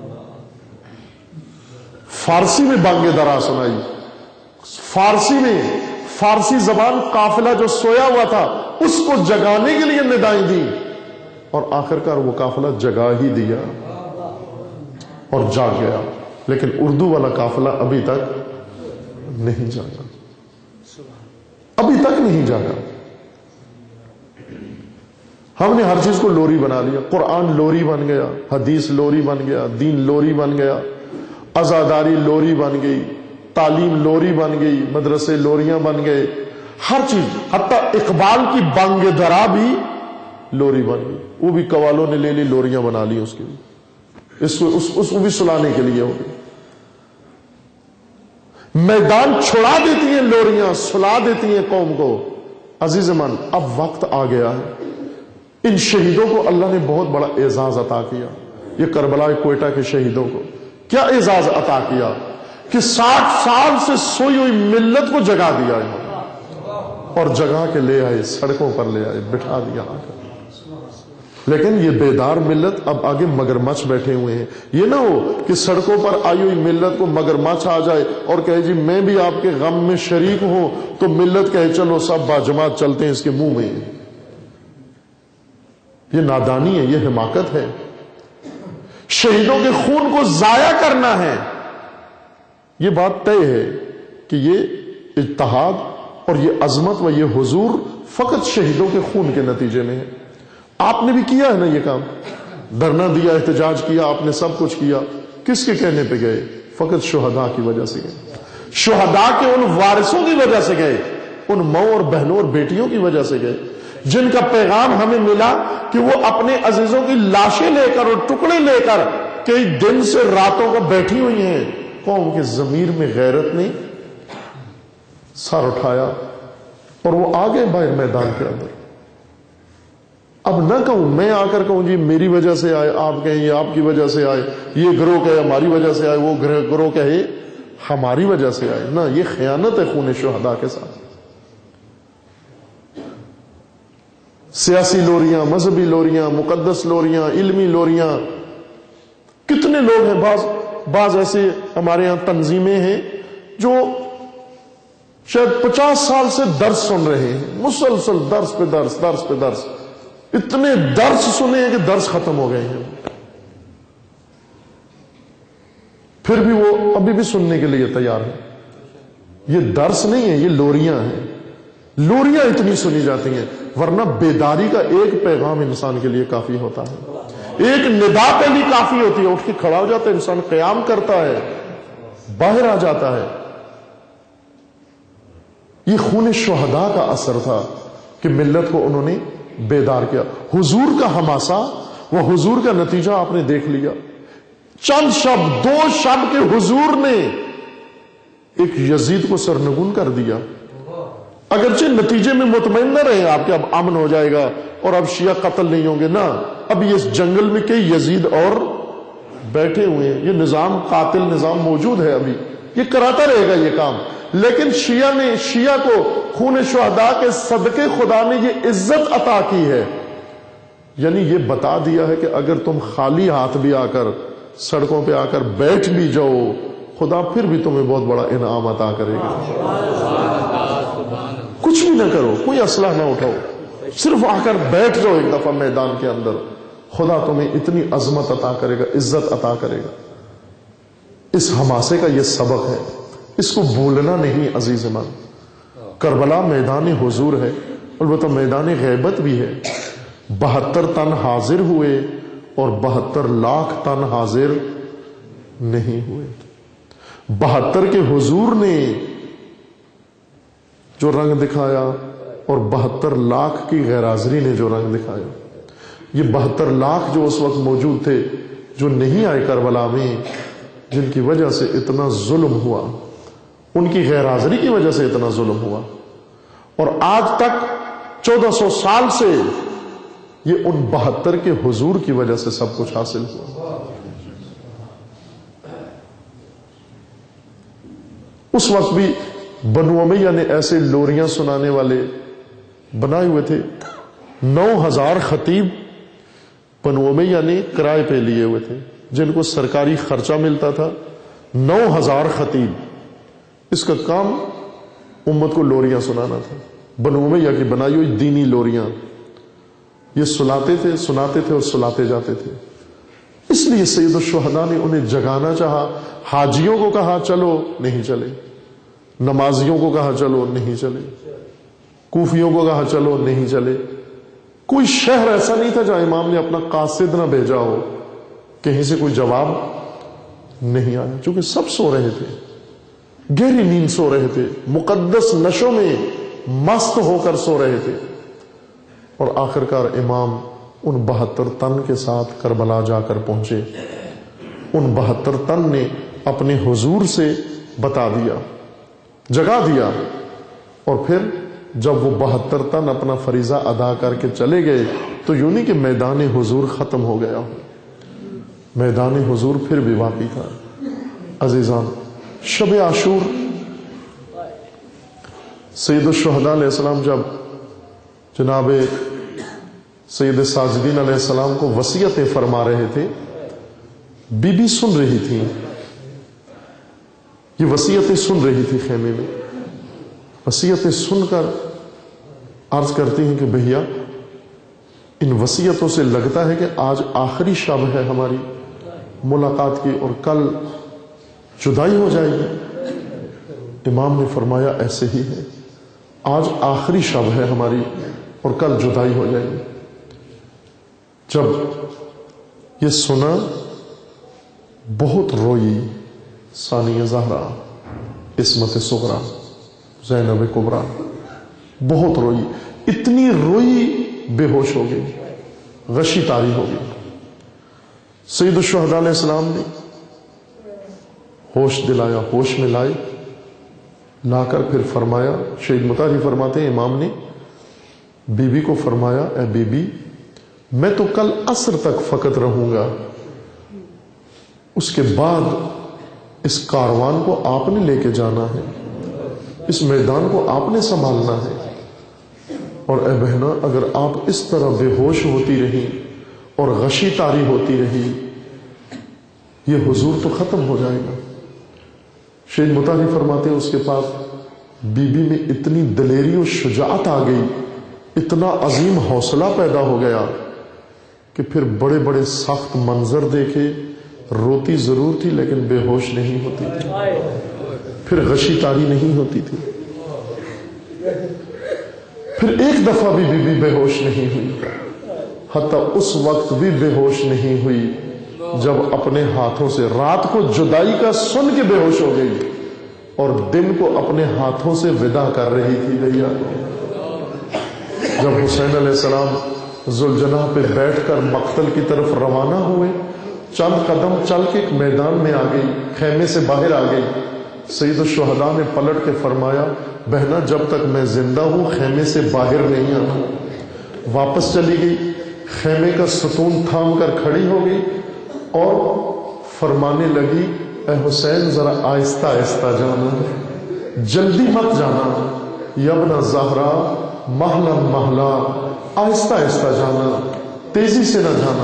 فارسی میں بانگ درا سنائی، فارسی میں، فارسی زبان قافلہ جو سویا ہوا تھا اس کو جگانے کے لیے ندائیں دی، اور آخرکار وہ قافلہ جگا ہی دیا اور جاگ گیا۔ لیکن اردو والا قافلہ ابھی تک نہیں جاگا، ابھی تک نہیں جاگا۔ ہم نے ہر چیز کو لوری بنا لیا، قرآن لوری بن گیا، حدیث لوری بن گیا، دین لوری بن گیا، عزاداری لوری بن گئی، تعلیم لوری بن گئی، مدرسے لوریاں بن گئے، ہر چیز، حتیٰ اقبال کی بانگ درا بھی لوری بن گئی، وہ بھی قوالوں نے لے لی لوریاں بنا لی اس کے لیے، اس کو اس, اس کو بھی سلانے کے لیے ہوگی، میدان چھڑا دیتی ہیں لوریاں، سلا دیتی ہیں قوم کو۔ عزیز من، اب وقت آ گیا ہے، ان شہیدوں کو اللہ نے بہت بڑا اعزاز عطا کیا، یہ کربلا کوئٹہ کے شہیدوں کو کیا اعزاز عطا کیا کہ ساٹھ سال سے سوئی ہوئی ملت کو جگا دیا انہوں نے، اور جگا کے لے آئے، سڑکوں پر لے آئے، بٹھا دیا آ کر۔ لیکن یہ بیدار ملت اب آگے مگرمچھ بیٹھے ہوئے ہیں، یہ نہ ہو کہ سڑکوں پر آئی ہوئی ملت کو مگرمچھ آ جائے اور کہے جی میں بھی آپ کے غم میں شریک ہوں، تو ملت کہے چلو سب باجماعت چلتے ہیں اس کے منہ میں۔ یہ نادانی ہے، یہ حماقت ہے، شہیدوں کے خون کو ضائع کرنا ہے۔ یہ بات طے ہے کہ یہ اتحاد اور یہ عظمت و یہ حضور فقط شہیدوں کے خون کے نتیجے میں ہے۔ آپ نے بھی کیا ہے نا یہ کام، دھرنا دیا، احتجاج کیا، آپ نے سب کچھ کیا، کس کے کہنے پہ گئے؟ فقط شہداء کی وجہ سے گئے، شہداء کے ان وارثوں کی وجہ سے گئے، ان ماؤں اور بہنوں اور بیٹیوں کی وجہ سے گئے جن کا پیغام ہمیں ملا کہ وہ اپنے عزیزوں کی لاشیں لے کر اور ٹکڑے لے کر کئی دن سے راتوں کو بیٹھی ہوئی ہیں۔ قوم کے ضمیر میں غیرت نے سر اٹھایا اور وہ آگے باہر میدان کے اندر۔ اب نہ کہوں میں آ کر کہوں جی میری وجہ سے آئے، آپ کہیں یہ آپ کی وجہ سے آئے، یہ گروہ کہے ہماری وجہ سے آئے، وہ گروہ کہے ہماری وجہ سے آئے، نہ، یہ خیانت ہے خون شہداء کے ساتھ۔ سیاسی لوریاں، مذہبی لوریاں، مقدس لوریاں، علمی لوریاں، کتنے لوگ ہیں، بعض بعض ایسے ہمارے ہاں تنظیمیں ہیں جو شاید پچاس سال سے درس سن رہے ہیں، مسلسل درس پہ درس، درس پہ درس، اتنے درس سنے ہیں کہ درس ختم ہو گئے ہیں، پھر بھی وہ ابھی بھی سننے کے لیے تیار ہیں۔ یہ درس نہیں ہے، یہ لوریاں ہیں، لوریاں اتنی سنی جاتی ہیں، ورنہ بیداری کا ایک پیغام انسان کے لیے کافی ہوتا ہے، ایک ندا پہ بھی کافی ہوتی ہے، اٹھ کے کھڑا ہو جاتا ہے انسان، قیام کرتا ہے، باہر آ جاتا ہے۔ یہ خون شہداء کا اثر تھا کہ ملت کو انہوں نے بیدار کیا. حضور کا حماسہ وہ حضور کا نتیجہ آپ نے دیکھ لیا. چند شب دو شب کے حضور نے ایک یزید کو سرنگون کر دیا. اگرچہ نتیجے میں مطمئن نہ رہے آپ کہ اب امن ہو جائے گا اور اب شیعہ قتل نہیں ہوں گے، نہ، اب یہ جنگل میں کئی یزید اور بیٹھے ہوئے ہیں. یہ نظام قاتل نظام موجود ہے، ابھی یہ کراتا رہے گا یہ کام. لیکن شیعہ نے شیعہ کو خون شہداء کے صدقے خدا نے یہ عزت عطا کی ہے. یعنی یہ بتا دیا ہے کہ اگر تم خالی ہاتھ بھی آ کر سڑکوں پہ آ کر بیٹھ بھی جاؤ، خدا پھر بھی تمہیں بہت بڑا انعام عطا کرے گا. کچھ بھی نہ کرو، کوئی اسلحہ نہ اٹھاؤ، صرف آ کر بیٹھ جاؤ ایک دفعہ میدان کے اندر، خدا تمہیں اتنی عظمت عطا کرے گا، عزت عطا کرے گا. اس حماسے کا یہ سبق ہے، اس کو بھولنا نہیں عزیز من. کربلا میدان حضور ہے، البتہ میدان غیبت بھی ہے. بہتر تن حاضر ہوئے اور بہتر لاکھ تن حاضر نہیں ہوئے. بہتر کے حضور نے جو رنگ دکھایا اور بہتر لاکھ کی غیر حاضری نے جو رنگ دکھایا. یہ بہتر لاکھ جو اس وقت موجود تھے، جو نہیں آئے کربلا میں، جن کی وجہ سے اتنا ظلم ہوا، ان کی غیر حاضری کی وجہ سے اتنا ظلم ہوا، اور آج تک چودہ سو سال سے یہ ان بہتر کے حضور کی وجہ سے سب کچھ حاصل ہوا. اس وقت بھی بنو امیہ نے ایسے لوریاں سنانے والے بنائے ہوئے تھے. نو ہزار خطیب بنو امیہ نے کرائے پہ لیے ہوئے تھے، جن کو سرکاری خرچہ ملتا تھا. نو ہزار خطیب، اس کا کام امت کو لوریاں سنانا تھا. بنو امیہ کی بنائی ہوئی دینی لوریاں یہ سلاتے تھے، سناتے تھے اور سلاتے جاتے تھے. اس لیے سید الشہداء نے انہیں جگانا چاہا. حاجیوں کو کہا چلو، نہیں چلے. نمازیوں کو کہا چلو، نہیں چلے. کوفیوں کو کہا چلو، نہیں چلے. کوئی شہر ایسا نہیں تھا جہاں امام نے اپنا قاصد نہ بھیجا ہو. کہیں سے کوئی جواب نہیں آیا، چونکہ سب سو رہے تھے، گہری نیند سو رہے تھے، مقدس نشوں میں مست ہو کر سو رہے تھے. اور آخرکار امام ان بہتر تن کے ساتھ کربلا جا کر پہنچے. ان بہتر تن نے اپنے حضور سے بتا دیا، جگا دیا. اور پھر جب وہ بہتر تن اپنا فریضہ ادا کر کے چلے گئے تو یوں نہیں کہ میدان حضور ختم ہو گیا، میدان حضور پھر بھی باقی تھا. عزیزان، شب عاشور سید الشہداء علیہ السلام جب جناب سید ساجدین علیہ السلام کو وصیتیں فرما رہے تھے، بی بی سن رہی تھی، یہ وصیتیں سن رہی تھی خیمے میں. وصیتیں سن کر عرض کرتی ہیں کہ بھیا ان وصیتوں سے لگتا ہے کہ آج آخری شب ہے ہماری ملاقات کی اور کل جدائی ہو جائے گی. امام نے فرمایا ایسے ہی ہے، آج آخری شب ہے ہماری اور کل جدائی ہو جائے گی. جب یہ سنا بہت روئی ثانیہ زہرا، عصمت صغرا، زینب کبریٰ، بہت روئی. اتنی روئی بے ہوش ہو گئی، غشی طاری ہو گئی. سید الشہداء علیہ السلام نے ہوش دلایا، ہوش میں لائے، لا کر پھر فرمایا، شہید مطہری فرماتے ہیں امام نے بی بی کو فرمایا، اے بی بی میں تو کل عصر تک فقط رہوں گا، اس کے بعد اس کاروان کو آپ نے لے کے جانا ہے، اس میدان کو آپ نے سنبھالنا ہے. اور اے بہنا اگر آپ اس طرح بے ہوش ہوتی رہی اور غشی طاری ہوتی رہی، یہ حضور تو ختم ہو جائے گا. شہید مطہری فرماتے ہیں اس کے پاس بی بی میں اتنی دلیری و شجاعت آ گئی، اتنا عظیم حوصلہ پیدا ہو گیا کہ پھر بڑے بڑے سخت منظر دیکھے، روتی ضرور تھی لیکن بے ہوش نہیں ہوتی تھی، پھر غشی طاری نہیں ہوتی تھی. پھر ایک دفعہ بھی بی بی بے ہوش نہیں ہوئی، حتیٰ اس وقت بھی بے ہوش نہیں ہوئی جب اپنے ہاتھوں سے رات کو جدائی کا سن کے بے ہوش ہو گئی. اور دن کو اپنے ہاتھوں سے ودا کر رہی تھی بھیا. جب حسین علیہ السلام ذوالجناح پہ بیٹھ کر مقتل کی طرف روانہ ہوئے، چند قدم چل کے ایک میدان میں آ گئی، خیمے سے باہر آ گئی. سید الشہداء نے پلٹ کے فرمایا بہنا جب تک میں زندہ ہوں خیمے سے باہر نہیں آتا. واپس چلی گئی، خیمے کا ستون تھام کر کھڑی ہو گئی اور فرمانے لگی اے حسین ذرا آہستہ آہستہ جانا، جلدی مت جانا، یبن زہرا محلا محلا، آہستہ آہستہ جانا، تیزی سے نہ جانا.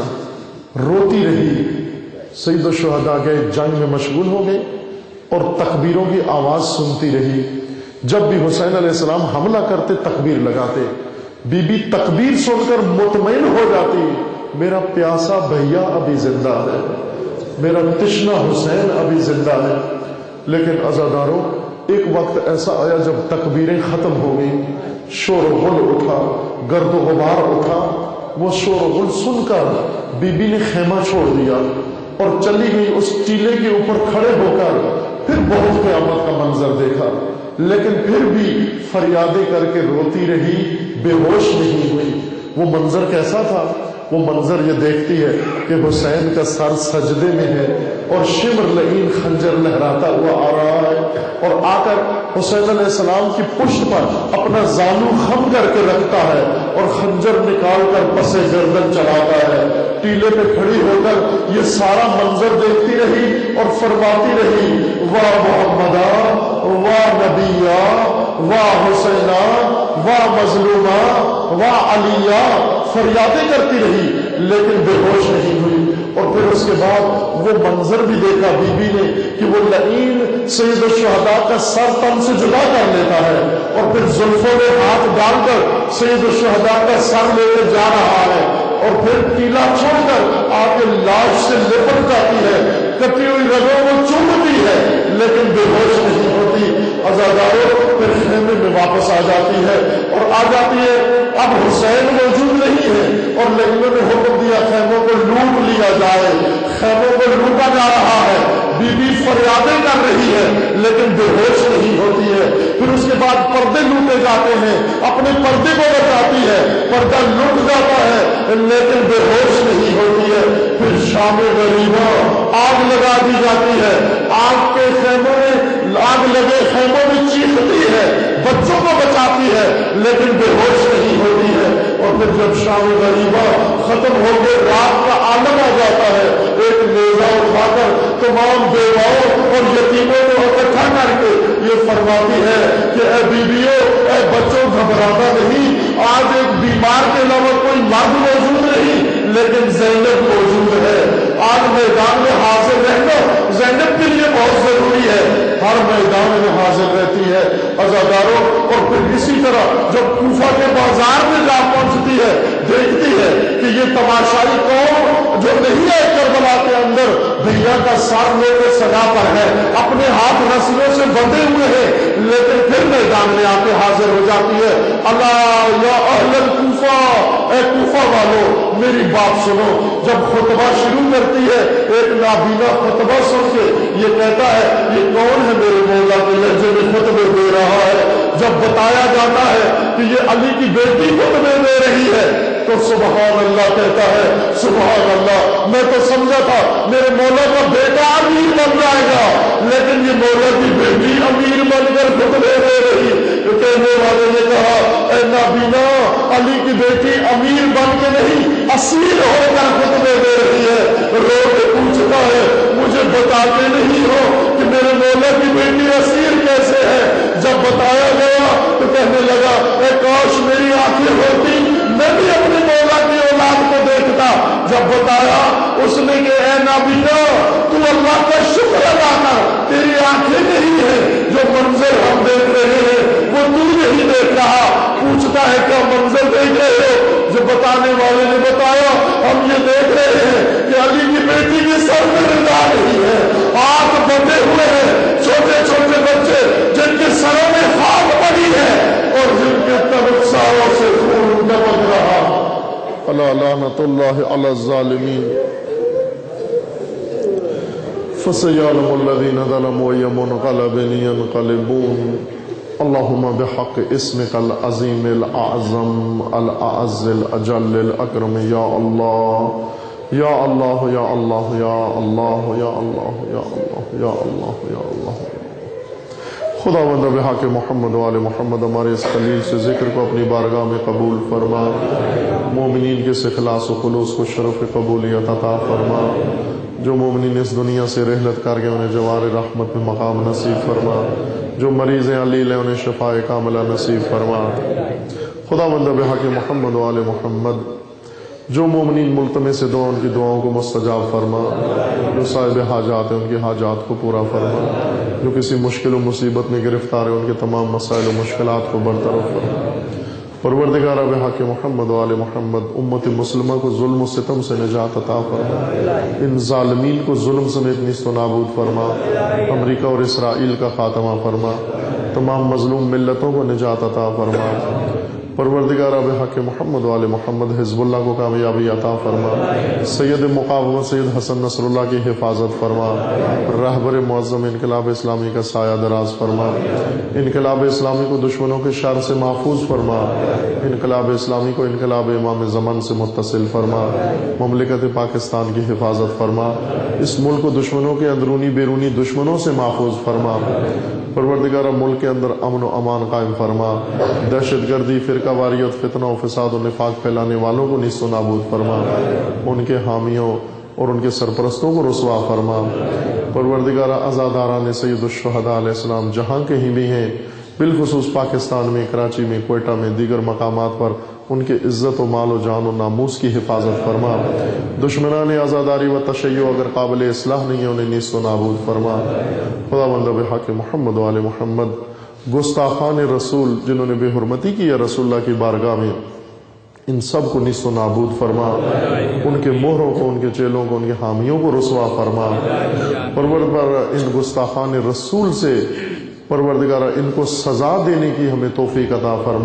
روتی رہی. سید الشہداء گئے، جنگ میں مشغول ہو گئے اور تکبیروں کی آواز سنتی رہی. جب بھی حسین علیہ السلام حملہ کرتے تکبیر لگاتے، بی بی تکبیر سن کر مطمئن ہو جاتی میرا پیاسا بھیا ابھی زندہ ہے، میرا تشنا حسین ابھی زندہ ہے. لیکن عزاداروں ایک وقت ایسا آیا جب تکبیریں ختم ہو گئی، شور و غل اٹھا، گرد و غبار اٹھا. وہ شور و غل سن کر بی بی نے خیمہ چھوڑ دیا اور چلی گئی. اس ٹیلے کے اوپر کھڑے ہو کر پھر بہت قیامت کا منظر دیکھا، لیکن پھر بھی فریادیں کر کے روتی رہی، بے ہوش نہیں ہوئی. وہ منظر کیسا تھا؟ وہ منظر یہ دیکھتی ہے کہ حسین کا سر سجدے میں ہے اور شمر لعین خنجر لہراتا ہوا آ رہا ہے، اور آ کر حسین علیہ السلام کی پشت پر اپنا زانو خم کر کے رکھتا ہے اور خنجر نکال کر پسے گردن چلاتا ہے. ٹیلے پہ کھڑی ہو کر یہ سارا منظر دیکھتی رہی اور فرماتی رہی واہ محمدا واہ نبیا واہ حسینا واہ مظلومہ واہ علیہ. فریادیں کرتی رہی لیکن بے ہوش نہیں ہوئی. اور پھر اس کے بعد وہ منظر بھی دیکھا بی بی نے کہ وہ لعین سید الشہداء کا سر تن سے جدا کر لیتا ہے اور پھر زلفوں میں ہاتھ ڈال کر سید الشہداء کا سر لے کے جا رہا ہے اور پھر ٹیلا چھوڑ کر آ کے لاش سے لپٹ جاتی ہے، کٹی ہوئی رگوں کو چومتی ہے لیکن بے ہوش نہیں ہوتی. عزاداروں پھر خیمے میں واپس آ جاتی ہے اور آ جاتی ہے. اب حسین موجود نہیں ہے اور لڑکیوں نے حکم دیا خیموں کو لوٹ لیا جائے، خیموں کو لوٹا جا رہا ہے. بی بی فریادیں کر رہی ہے لیکن بے ہوش نہیں ہوتی ہے. پھر اس کے بعد پردے لوٹے جاتے ہیں، اپنے پردے کو بچاتی ہے، پردہ لٹ جاتا ہے لیکن بے ہوش نہیں ہوتی ہے. پھر شام غریبہ آگ لگا دی جاتی ہے، آگ کے خیموں میں آگ لگے خیموں میں چیختی ہے، بچوں کو بچاتی ہے لیکن بے ہوش نہیں ہوتی ہے. اور پھر جب شام غریبہ ختم ہو کے رات کا عالم آ جاتا ہے، ایک نیزہ اٹھا کر تمام بیواؤں اور یتیموں کو اکٹھا کر کے یہ فرماتی ہے کہ اے بیویوں اے بچوں گھبرانا نہیں، آج ایک بیمار کے علاوہ کوئی مرد موجود نہیں لیکن زینب موجود ہے. آج میدان میں حاضر رہنا زینب کے لیے بہت ضروری ہے، ہر میدان میں حاضر رہتی ہے. عزاداروں اور پھر اسی طرح جب کوفہ کے بازار میں جا پہنچتی ہے دیکھتی ہے کہ یہ تماشائی قوم جو نہیں ہے کربلا کے اندر بھیا کا سر لے کے سجا پر ہے، اپنے ہاتھ رسیوں سے بندھے ہوئے ہیں لیکن پھر میدان میں آ کے حاضر ہو جاتی ہے. اللہ یا اہل الکوفہ، اے کوفہ والو میری بات سنو. جب خطبہ شروع کرتی ہے ایک نابینا خطبہ سن کے یہ کہتا ہے یہ کون ہے میرے مولا کے لہجے میں خطبے دے رہا ہے. جب بتایا جاتا ہے کہ یہ علی کی بیٹی خطبے دے رہی ہے تو سبحان اللہ کہتا ہے سبحان اللہ. میں تو سمجھا تھا میرے مولا کا بیٹا امیر بن جائے گا لیکن یہ مولا کی بیٹی امیر بن کر خطبے دے رہی. کہنے والے نے کہا اے نابینا علی کی بیٹی امیر بن کے نہیں اسیر ہو کر خطبے دے رہی ہے. رو کے پوچھتا ہے مجھے بتاتے نہیں ہو کہ میرے مولا کی بیٹی اسیر کیسے ہے. جب بتایا گیا تو کہنے لگا اے کاش میری آنکھیں ہوتی میں بھی اپنے مولا کی اولاد کو دیکھتا. جب بتایا اس نے کہ اے نابینا تو اللہ کا شکر ادا کر، تیری آنکھیں نہیں ہے، جو منظر ہم دیکھ رہے ہیں وہ تو نہیں دیکھ رہا. پوچھتا ہے کیا منظر دیکھ رہے ہو؟ جو بتانے والے نے بتایا ہم یہ دیکھ رہے ہیں کہ علی کی بیٹی کے سر میں رضا نہیں ہے، آنکھ بندے ہوئے ہیں، چھوٹے چھوٹے بچے جن کے سروں میں خاک پڑی ہے اور جن کے تبصاروں سے خون ٹپک رہا. الا لعنت اللہ علی الظالمین. فسيعلم الذين ظلموا أي منقلب ينقلبون اللهم بحق اسمك العظيم الأعظم الأعز الأجل الأكرم يا الله يا الله يا الله يا الله يا الله يا الله يا الله يا الله خداوند بحق محمد وآل محمد ہمارے اس خلیل سے ذکر کو اپنی بارگاہ میں قبول فرما، مومنین کے اس اخلاص و خلوص کو شرف قبولیت عطا فرما، جو مومنین اس دنیا سے رحلت کر گئے انہیں جوار رحمت میں مقام نصیب فرما، جو مریض ہیں علیل ہیں انہیں شفاء کاملہ نصیب فرما۔ خداوند بحق محمد وآل محمد جو مومنین ملتمس دعا ان کی دعاؤں کو مستجاب فرما، جو صاحب حاجات ہیں ان کی حاجات کو پورا فرما، جو کسی مشکل و مصیبت میں گرفتار ہیں ان کے تمام مسائل و مشکلات کو برطرف فرما۔ پروردگار بحق محمد و آل محمد امت مسلمہ کو ظلم و ستم سے نجات عطا فرما، ان ظالمین کو ظلم سمیت نیست و نابود فرما، امریکہ اور اسرائیل کا خاتمہ فرما، تمام مظلوم ملتوں کو نجات عطا فرما۔ پروردگار بحق محمد و آل محمد حزب اللہ کو کامیابی عطا فرما، سید مقاومت سید حسن نصر اللہ کی حفاظت فرما، رہبر معظم انقلاب اسلامی کا سایہ دراز فرما، انقلاب اسلامی کو دشمنوں کے شر سے محفوظ فرما، انقلاب اسلامی کو انقلاب امام زمان سے متصل فرما، مملکت پاکستان کی حفاظت فرما، اس ملک کو دشمنوں کے اندرونی بیرونی دشمنوں سے محفوظ فرما۔ پروردگار ملک کے اندر امن و امان قائم فرما، دہشت گردی فرقہ واریت فتنہ و فساد و نفاق پھیلانے والوں کو نیست و نابود فرما، ان کے حامیوں اور ان کے سرپرستوں کو رسوا فرما۔ پروردگار عزاداران سید الشہداء علیہ السلام جہاں کہیں بھی ہیں، بالخصوص پاکستان میں، کراچی میں، کوئٹہ میں، دیگر مقامات پر ان کے عزت و مال و جان و ناموس کی حفاظت فرما۔ دشمنان عزاداری و تشیع اگر قابل اصلاح نہیں ہے انہیں نیست و نابود فرما۔ خداوند بحق محمد و آل محمد گستاخان رسول جنہوں نے بے حرمتی کی ہے رسول اللہ کی بارگاہ میں، ان سب کو نیست و نابود فرما، ان کے مہروں کو، ان کے چیلوں کو، ان کے حامیوں کو رسوا فرما۔ پروردگار ان گستاخان رسول سے پروردگار ان کو سزا دینے کی ہمیں توفیق عطا فرما،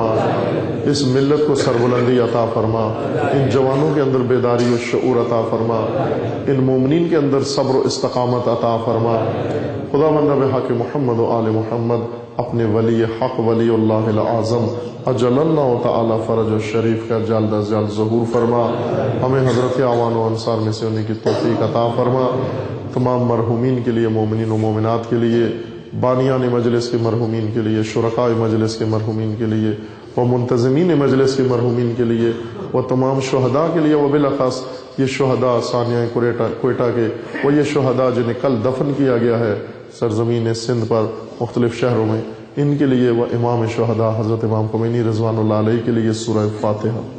اس ملت کو سربلندی عطا فرما، ان جوانوں کے اندر بیداری و شعور عطا فرما، ان مومنین کے اندر صبر و استقامت عطا فرما۔ خداوند بحق محمد و آل محمد اپنے ولی حق ولی اللہ العظم اجل اللہ تعالی فرج الشریف کا جلد از جلد ظہور فرما، ہمیں حضرت اعوان و انصار میں سے ہونے کی توفیق عطا فرما۔ تمام مرحومین کے لیے، مومنین و مومنات کے لیے، بانیان مجلس کے مرحومین کے لیے، شرکاء مجلس کے مرحومین کے لیے، و منتظمین مجلس کے مرحومین کے لیے، و تمام شہداء کے لیے، و بالاخص یہ شہداء ثانیہ کوئٹہ کے، وہ یہ شہداء جنہیں کل دفن کیا گیا ہے سرزمین سندھ پر مختلف شہروں میں، ان کے لیے، وہ امام شہداء حضرت امام خمینی رضوان اللہ علیہ کے لیے سورہ فاتحہ۔